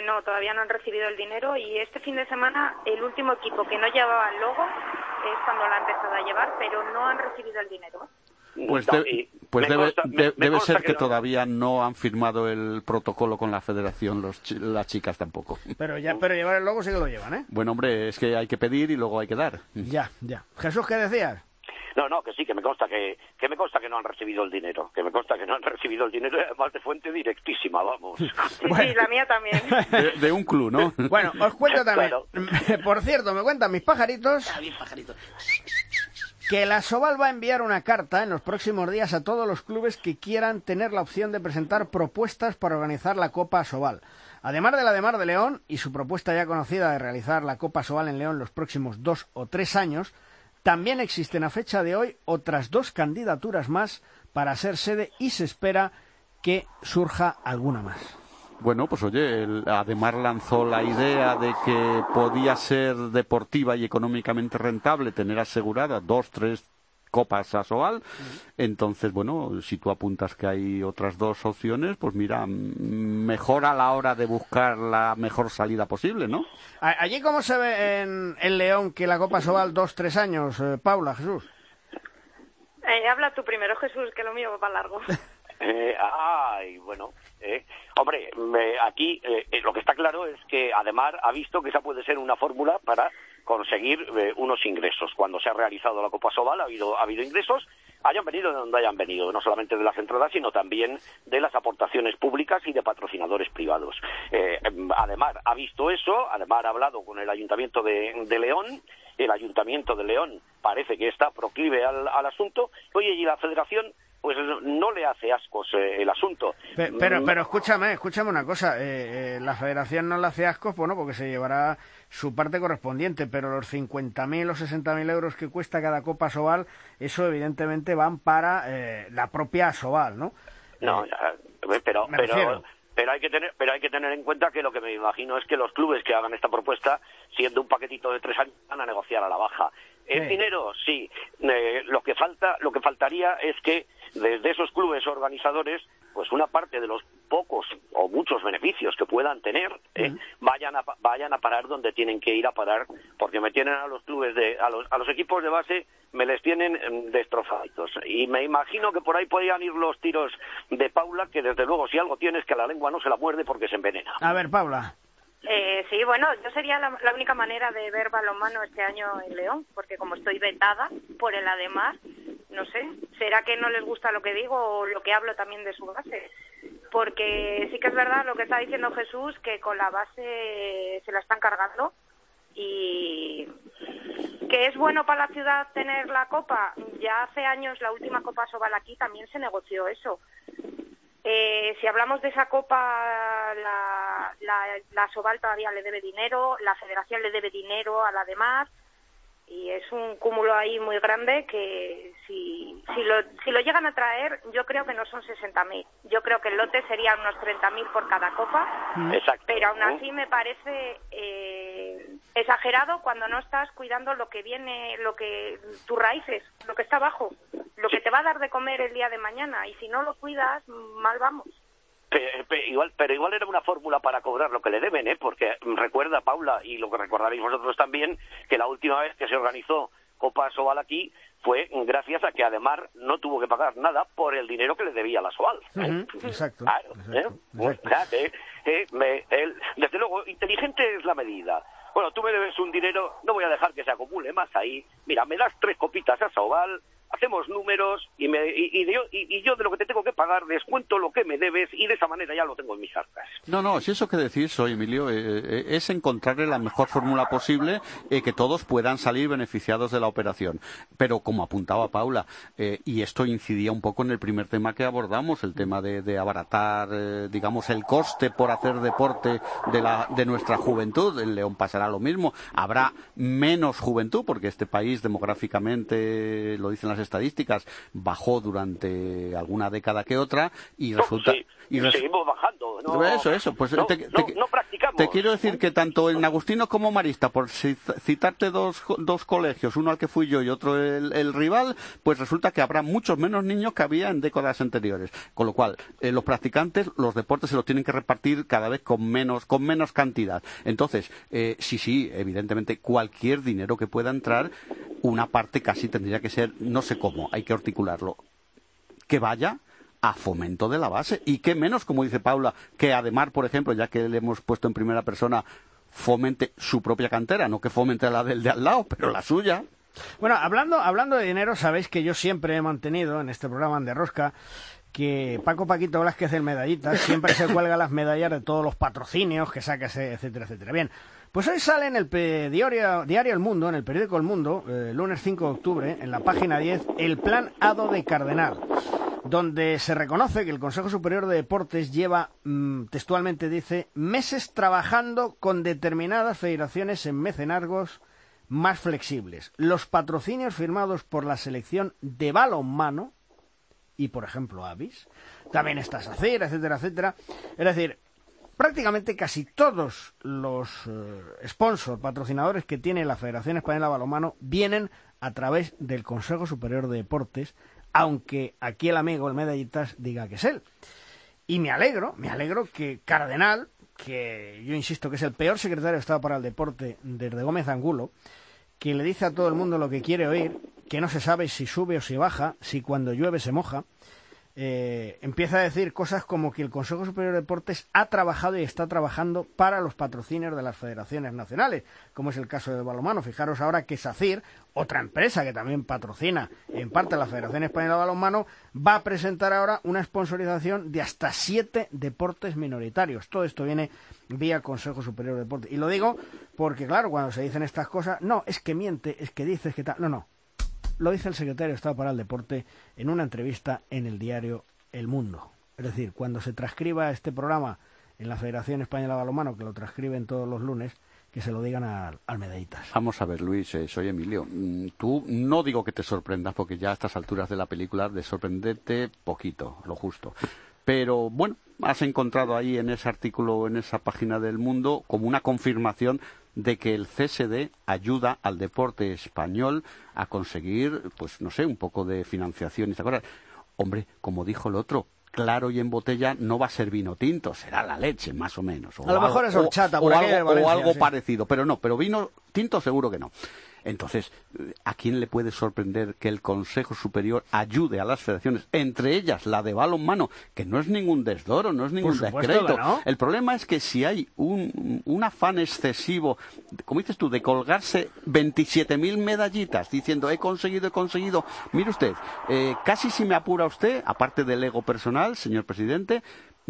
no, todavía no han recibido el dinero y este fin de semana el último equipo que no llevaba el logo es cuando lo ha empezado a llevar, pero no han recibido el dinero. Pues, debe ser que todavía no han firmado el protocolo con la federación, las chicas tampoco. Pero llevar el logo sí que lo llevan, ¿eh? Bueno, hombre, es que hay que pedir y luego hay que dar. Ya. Jesús, ¿qué decías? No, que sí, que me consta que no han recibido el dinero, y además de fuente directísima, vamos. Sí, la mía también. De un club, ¿no? Bueno, os cuento también. Claro. Por cierto, me cuentan mis pajaritos que la Asobal va a enviar una carta en los próximos días a todos los clubes que quieran tener la opción de presentar propuestas para organizar la Copa Asobal. Además de la de Mar de León y su propuesta ya conocida de realizar la Copa Asobal en León los próximos 2 o 3 años, también existen a fecha de hoy otras 2 candidaturas más para ser sede y se espera que surja alguna más. Bueno, pues oye, Ademar lanzó la idea de que podía ser deportiva y económicamente rentable tener aseguradas 2, 3 copas Asobal. Entonces, bueno, si tú apuntas que hay otras 2 opciones, pues mira, mejor a la hora de buscar la mejor salida posible, ¿no? ¿Allí cómo se ve en León que la Copa Asobal 2-3 años, Paula, Jesús? Habla tú primero, Jesús, que lo mío va para largo. Hombre, aquí lo que está claro es que Ademar ha visto que esa puede ser una fórmula para conseguir unos ingresos. Cuando se ha realizado la Copa Asobal ha habido ingresos, hayan venido de donde hayan venido, no solamente de las entradas, sino también de las aportaciones públicas y de patrocinadores privados. Ademar ha visto eso, Ademar ha hablado con el Ayuntamiento de León, el Ayuntamiento de León parece que está proclive al asunto, oye, y la Federación pues no le hace ascos el asunto. Pero escúchame una cosa, la Federación no le hace ascos, bueno, porque se llevará su parte correspondiente, pero los 50.000 o 60.000 euros que cuesta cada Copa Asobal, eso evidentemente van para la propia Asobal, ¿no? No, pero hay que tener en cuenta que lo que me imagino es que los clubes que hagan esta propuesta, siendo un paquetito de 3 años, van a negociar a la baja. ¿El dinero? Sí. Lo que faltaría es que desde esos clubes organizadores, pues una parte de los pocos o muchos beneficios que puedan tener, vayan a parar donde tienen que ir a parar, porque me tienen a los clubes a los equipos de base, me les tienen destrozados. Y me imagino que por ahí podrían ir los tiros de Paula, que desde luego si algo tienes que la lengua no se la muerde porque se envenena. A ver, Paula. Sí, bueno, yo sería la única manera de ver balonmano este año en León, porque como estoy vetada por el Ademar, no sé, ¿será que no les gusta lo que digo o lo que hablo también de su base? Porque sí que es verdad lo que está diciendo Jesús, que con la base se la están cargando y que es bueno para la ciudad tener la Copa. Ya hace años, la última Copa Asobal aquí también se negoció eso. Si hablamos de esa Copa, la Asobal todavía le debe dinero, la Federación le debe dinero a la Ademar, y es un cúmulo ahí muy grande que si lo llegan a traer, yo creo que no son 60.000. Yo creo que el lote sería unos 30.000 por cada copa. Exacto. Pero aún así me parece exagerado cuando no estás cuidando lo que viene, tus raíces, lo que está abajo, lo que te va a dar de comer el día de mañana. Y si no lo cuidas, mal vamos. Pero igual era una fórmula para cobrar lo que le deben, porque recuerda, Paula, y lo que recordaréis vosotros también, que la última vez que se organizó Copa Asobal aquí fue gracias a que Ademar no tuvo que pagar nada por el dinero que le debía a la Asobal. Exacto. Claro, desde luego, inteligente es la medida. Bueno, tú me debes un dinero, no voy a dejar que se acumule más ahí. Mira, me das 3 copitas a Asobal, hacemos números y yo de lo que te tengo que pagar descuento lo que me debes y de esa manera ya lo tengo en mis arcas. No, si eso que decís hoy, Emilio, es encontrarle la mejor fórmula posible que todos puedan salir beneficiados de la operación. Pero como apuntaba Paula, y esto incidía un poco en el primer tema que abordamos, el tema de abaratar, digamos, el coste por hacer deporte de nuestra juventud. En León pasará lo mismo. Habrá menos juventud porque este país demográficamente, lo dicen las estadísticas, bajó durante alguna década que otra y resulta... Sí, y seguimos bajando. Eso, pues no practicamos. te quiero decir que tanto en Agustino como Marista, por citarte dos colegios, uno al que fui yo y otro el rival, pues resulta que habrá muchos menos niños que había en décadas anteriores. Con lo cual, los practicantes, los deportes se los tienen que repartir cada vez con menos cantidad. Entonces, sí, evidentemente, cualquier dinero que pueda entrar, una parte casi tendría que ser, no sé cómo, hay que articularlo, que vaya a fomento de la base. Y qué menos, como dice Paula, que Ademar, por ejemplo, ya que le hemos puesto en primera persona, fomente su propia cantera, no que fomente la del de al lado, pero la suya. Bueno, hablando de dinero, sabéis que yo siempre he mantenido en este programa de Rosca que Paquito Velázquez, el medallita, siempre se cuelga las medallas de todos los patrocinios que saca, etcétera, etcétera. Bien, pues hoy sale en el diario El Mundo, en el periódico El Mundo, lunes 5 de octubre, en la página 10, el plan ADO de Cardenal, donde se reconoce que el Consejo Superior de Deportes lleva, textualmente dice, meses trabajando con determinadas federaciones en mecenazgos más flexibles. Los patrocinios firmados por la selección de balonmano y, por ejemplo, Avis, también está SACIR, etcétera, etcétera. Es decir, prácticamente casi todos los sponsors, patrocinadores que tiene la Federación Española de Balonmano vienen a través del Consejo Superior de Deportes, aunque aquí el amigo, el medallitas, diga que es él. Y me alegro que Cardenal, que yo insisto que es el peor secretario de Estado para el deporte desde Gómez Angulo, que le dice a todo el mundo lo que quiere oír, que no se sabe si sube o si baja, si cuando llueve se moja, empieza a decir cosas como que el Consejo Superior de Deportes ha trabajado y está trabajando para los patrocinios de las federaciones nacionales, como es el caso del balonmano. Fijaros ahora que SACIR, otra empresa que también patrocina en parte la Federación Española de Balonmano, va a presentar ahora una sponsorización de hasta 7 deportes minoritarios. Todo esto viene vía Consejo Superior de Deportes. Y lo digo porque, claro, cuando se dicen estas cosas, no, es que miente, es que dices que tal, no. Lo dice el secretario de Estado para el Deporte en una entrevista en el diario El Mundo. Es decir, cuando se transcriba este programa en la Federación Española de Balonmano, que lo transcriben todos los lunes, que se lo digan al medallitas. Vamos a ver, Luis, soy Emilio. Tú no digo que te sorprendas, porque ya a estas alturas de la película de sorprenderte poquito, lo justo. Pero bueno, has encontrado ahí en ese artículo, en esa página del Mundo, como una confirmación de que el CSD ayuda al deporte español a conseguir, pues no sé, un poco de financiación y esas cosas. Hombre, como dijo el otro, claro y en botella no va a ser vino tinto, será la leche, más o menos. A lo mejor es horchata, o algo parecido, pero vino tinto seguro que no. Entonces, ¿a quién le puede sorprender que el Consejo Superior ayude a las federaciones, entre ellas la de balonmano, que no es ningún desdoro, no es ningún descrédito? ¿No? El problema es que si hay un afán excesivo, como dices tú, de colgarse 27.000 medallitas diciendo he conseguido, mire usted, casi si me apura usted, aparte del ego personal, señor presidente,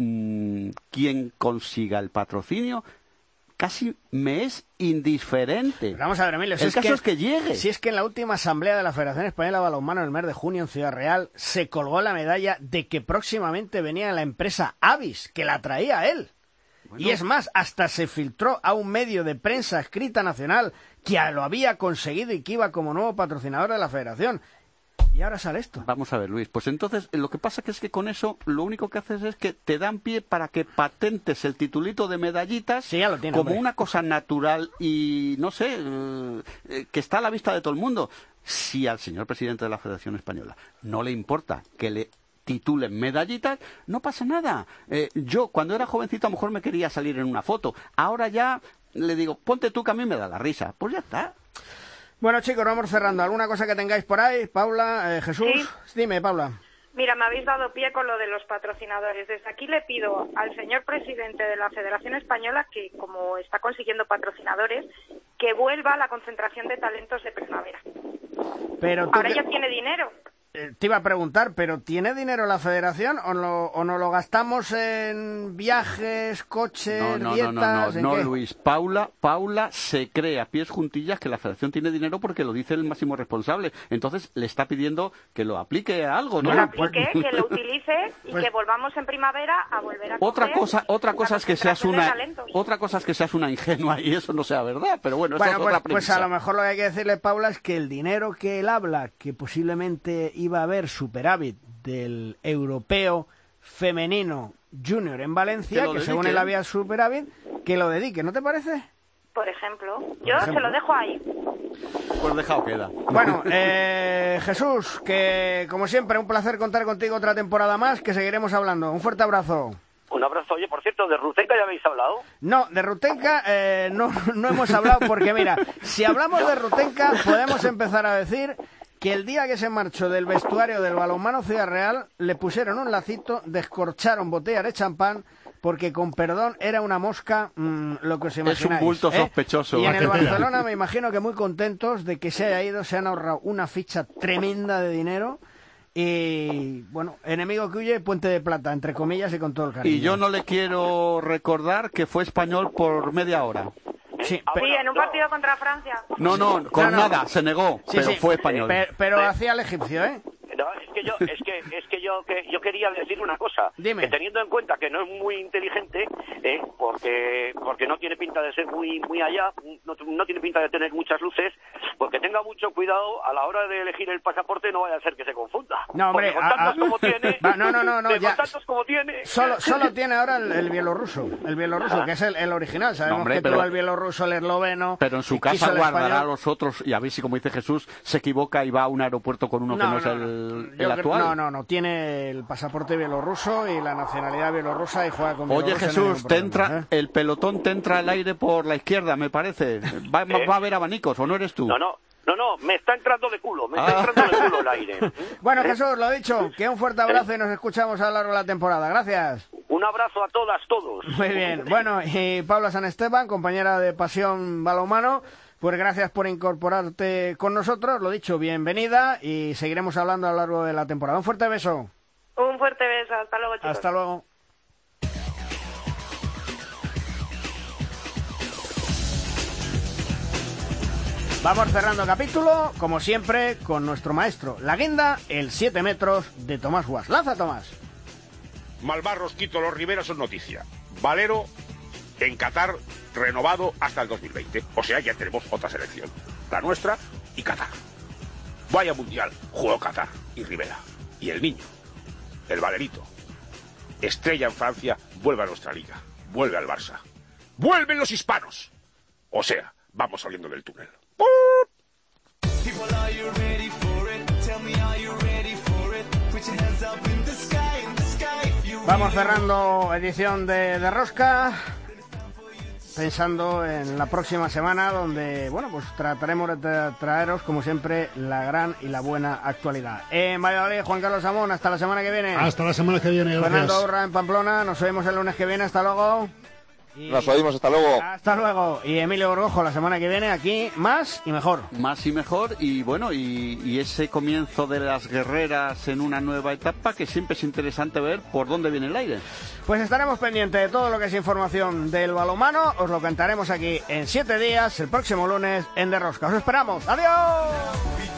quien consiga el patrocinio, casi me es indiferente. Pero vamos a ver, Emilio, el caso es que llegue. Si es que en la última asamblea de la Federación Española de Balonmano en el mes de junio en Ciudad Real se colgó la medalla de que próximamente venía la empresa Avis, que la traía él. Bueno. Y es más, hasta se filtró a un medio de prensa escrita nacional que lo había conseguido y que iba como nuevo patrocinador de la Federación. Y ahora sale esto. Vamos a ver, Luis. Pues entonces, lo que pasa es que con eso, lo único que haces es que te dan pie para que patentes el titulito de medallitas, sí, ya lo tiene, como hombre, una cosa natural y, no sé, que está a la vista de todo el mundo. Si al señor presidente de la Federación Española no le importa que le titulen medallitas, no pasa nada. Yo, cuando era jovencito, a lo mejor me quería salir en una foto. Ahora ya le digo, ponte tú que a mí me da la risa. Pues ya está. Bueno, chicos, vamos cerrando. ¿Alguna cosa que tengáis por ahí? Paula, Jesús. Sí. Dime, Paula. Mira, me habéis dado pie con lo de los patrocinadores. Desde aquí le pido al señor presidente de la Federación Española que, como está consiguiendo patrocinadores, que vuelva a la concentración de talentos de primavera. Pero ahora ya tiene dinero. te iba a preguntar, ¿pero tiene dinero la federación o no lo gastamos en viajes, coches, dietas? No, Luis. Paula se cree a pies juntillas que la federación tiene dinero porque lo dice el máximo responsable. Entonces le está pidiendo que lo aplique a algo, ¿no? Que lo aplique, que lo utilice y que volvamos en primavera a volver a Otra cosa es que seas una ingenua y eso no sea verdad, pero bueno, esa es otra premisa. Pues a lo mejor lo que hay que decirle, Paula, es que el dinero que él habla, que posiblemente iba a haber superávit del europeo femenino junior en Valencia, que según él había superávit, que lo dedique, ¿no te parece? Por ejemplo, se lo dejo ahí. Pues dejado queda. Bueno, Jesús, que como siempre, un placer contar contigo otra temporada más, que seguiremos hablando. Un fuerte abrazo. Un abrazo. Oye, por cierto, ¿de Rutenka ya habéis hablado? No, de Rutenka no hemos hablado porque, mira, si hablamos de Rutenka, podemos empezar a decir que el día que se marchó del vestuario del Balonmano Ciudad Real, le pusieron un lacito, descorcharon botellas de champán, porque, con perdón, era una mosca, lo que os imagináis. Es un bulto sospechoso. Y en el Barcelona me imagino que muy contentos de que se haya ido, se han ahorrado una ficha tremenda de dinero. Y, bueno, enemigo que huye, puente de plata, entre comillas y con todo el cariño. Y yo no le quiero recordar que fue español por media hora. Sí, en un partido contra Francia. No, nada, se negó, pero fue español. Pero hacía el egipcio, ¿eh? No, es que yo quería decir una cosa. Dime. Que teniendo en cuenta que no es muy inteligente, porque no tiene pinta de ser muy allá, no tiene pinta de tener muchas luces, porque tenga mucho cuidado a la hora de elegir el pasaporte, no vaya a ser que se confunda. No, hombre, con tantos como tiene, ya. Con tantos como tiene. Solo tiene ahora el bielorruso, que es el original. Sabemos que tuvo el bielorruso, el esloveno. Pero en su casa guardará a los otros, y a ver si, como dice Jesús, se equivoca y va a un aeropuerto con uno que no es el actual. No, tiene el pasaporte bielorruso y la nacionalidad bielorrusa y juega con Oye, Jesús, el pelotón te entra al aire por la izquierda, me parece. Va a haber abanicos, ¿o no eres tú? No, me está entrando de culo, el aire. Bueno, Jesús, lo dicho, que un fuerte abrazo y nos escuchamos a lo largo de la temporada. Gracias. Un abrazo a todas, todos. Muy bien. Bueno, y Paula San Esteban, compañera de Pasión Balonmano, pues gracias por incorporarte con nosotros. Lo dicho, bienvenida y seguiremos hablando a lo largo de la temporada. Un fuerte beso. Un fuerte beso. Hasta luego, chicos. Hasta luego. Vamos cerrando capítulo, como siempre, con nuestro maestro, la guinda, el 7 metros de Tomás Guas. ¡Lanza, Tomás! Malvarros, Quito, Los Riveras son noticia. Valero en Qatar renovado hasta el 2020. O sea, ya tenemos otra selección. La nuestra y Qatar. Vaya mundial, jugó Qatar y Rivera. Y el niño, el Valerito, estrella en Francia, vuelve a nuestra liga. Vuelve al Barça. ¡Vuelven los hispanos! O sea, vamos saliendo del túnel. Vamos cerrando edición de Rosca, pensando en la próxima semana, donde, bueno, pues trataremos de traeros, como siempre, la gran y la buena actualidad. En Valladolid, Juan Carlos Amón, hasta la semana que viene. Hasta la semana que viene, gracias. Fernando Urra en Pamplona, nos vemos el lunes que viene, hasta luego. Nos oímos, hasta luego. Hasta luego. Y Emilio Borgojo la semana que viene aquí, más y mejor. Más y mejor, y bueno, y ese comienzo de las guerreras en una nueva etapa, que siempre es interesante ver por dónde viene el aire. Pues estaremos pendientes de todo lo que es información del balonmano. Os lo cantaremos aquí en 7 días, el próximo lunes, en De Rosca. Os esperamos. ¡Adiós!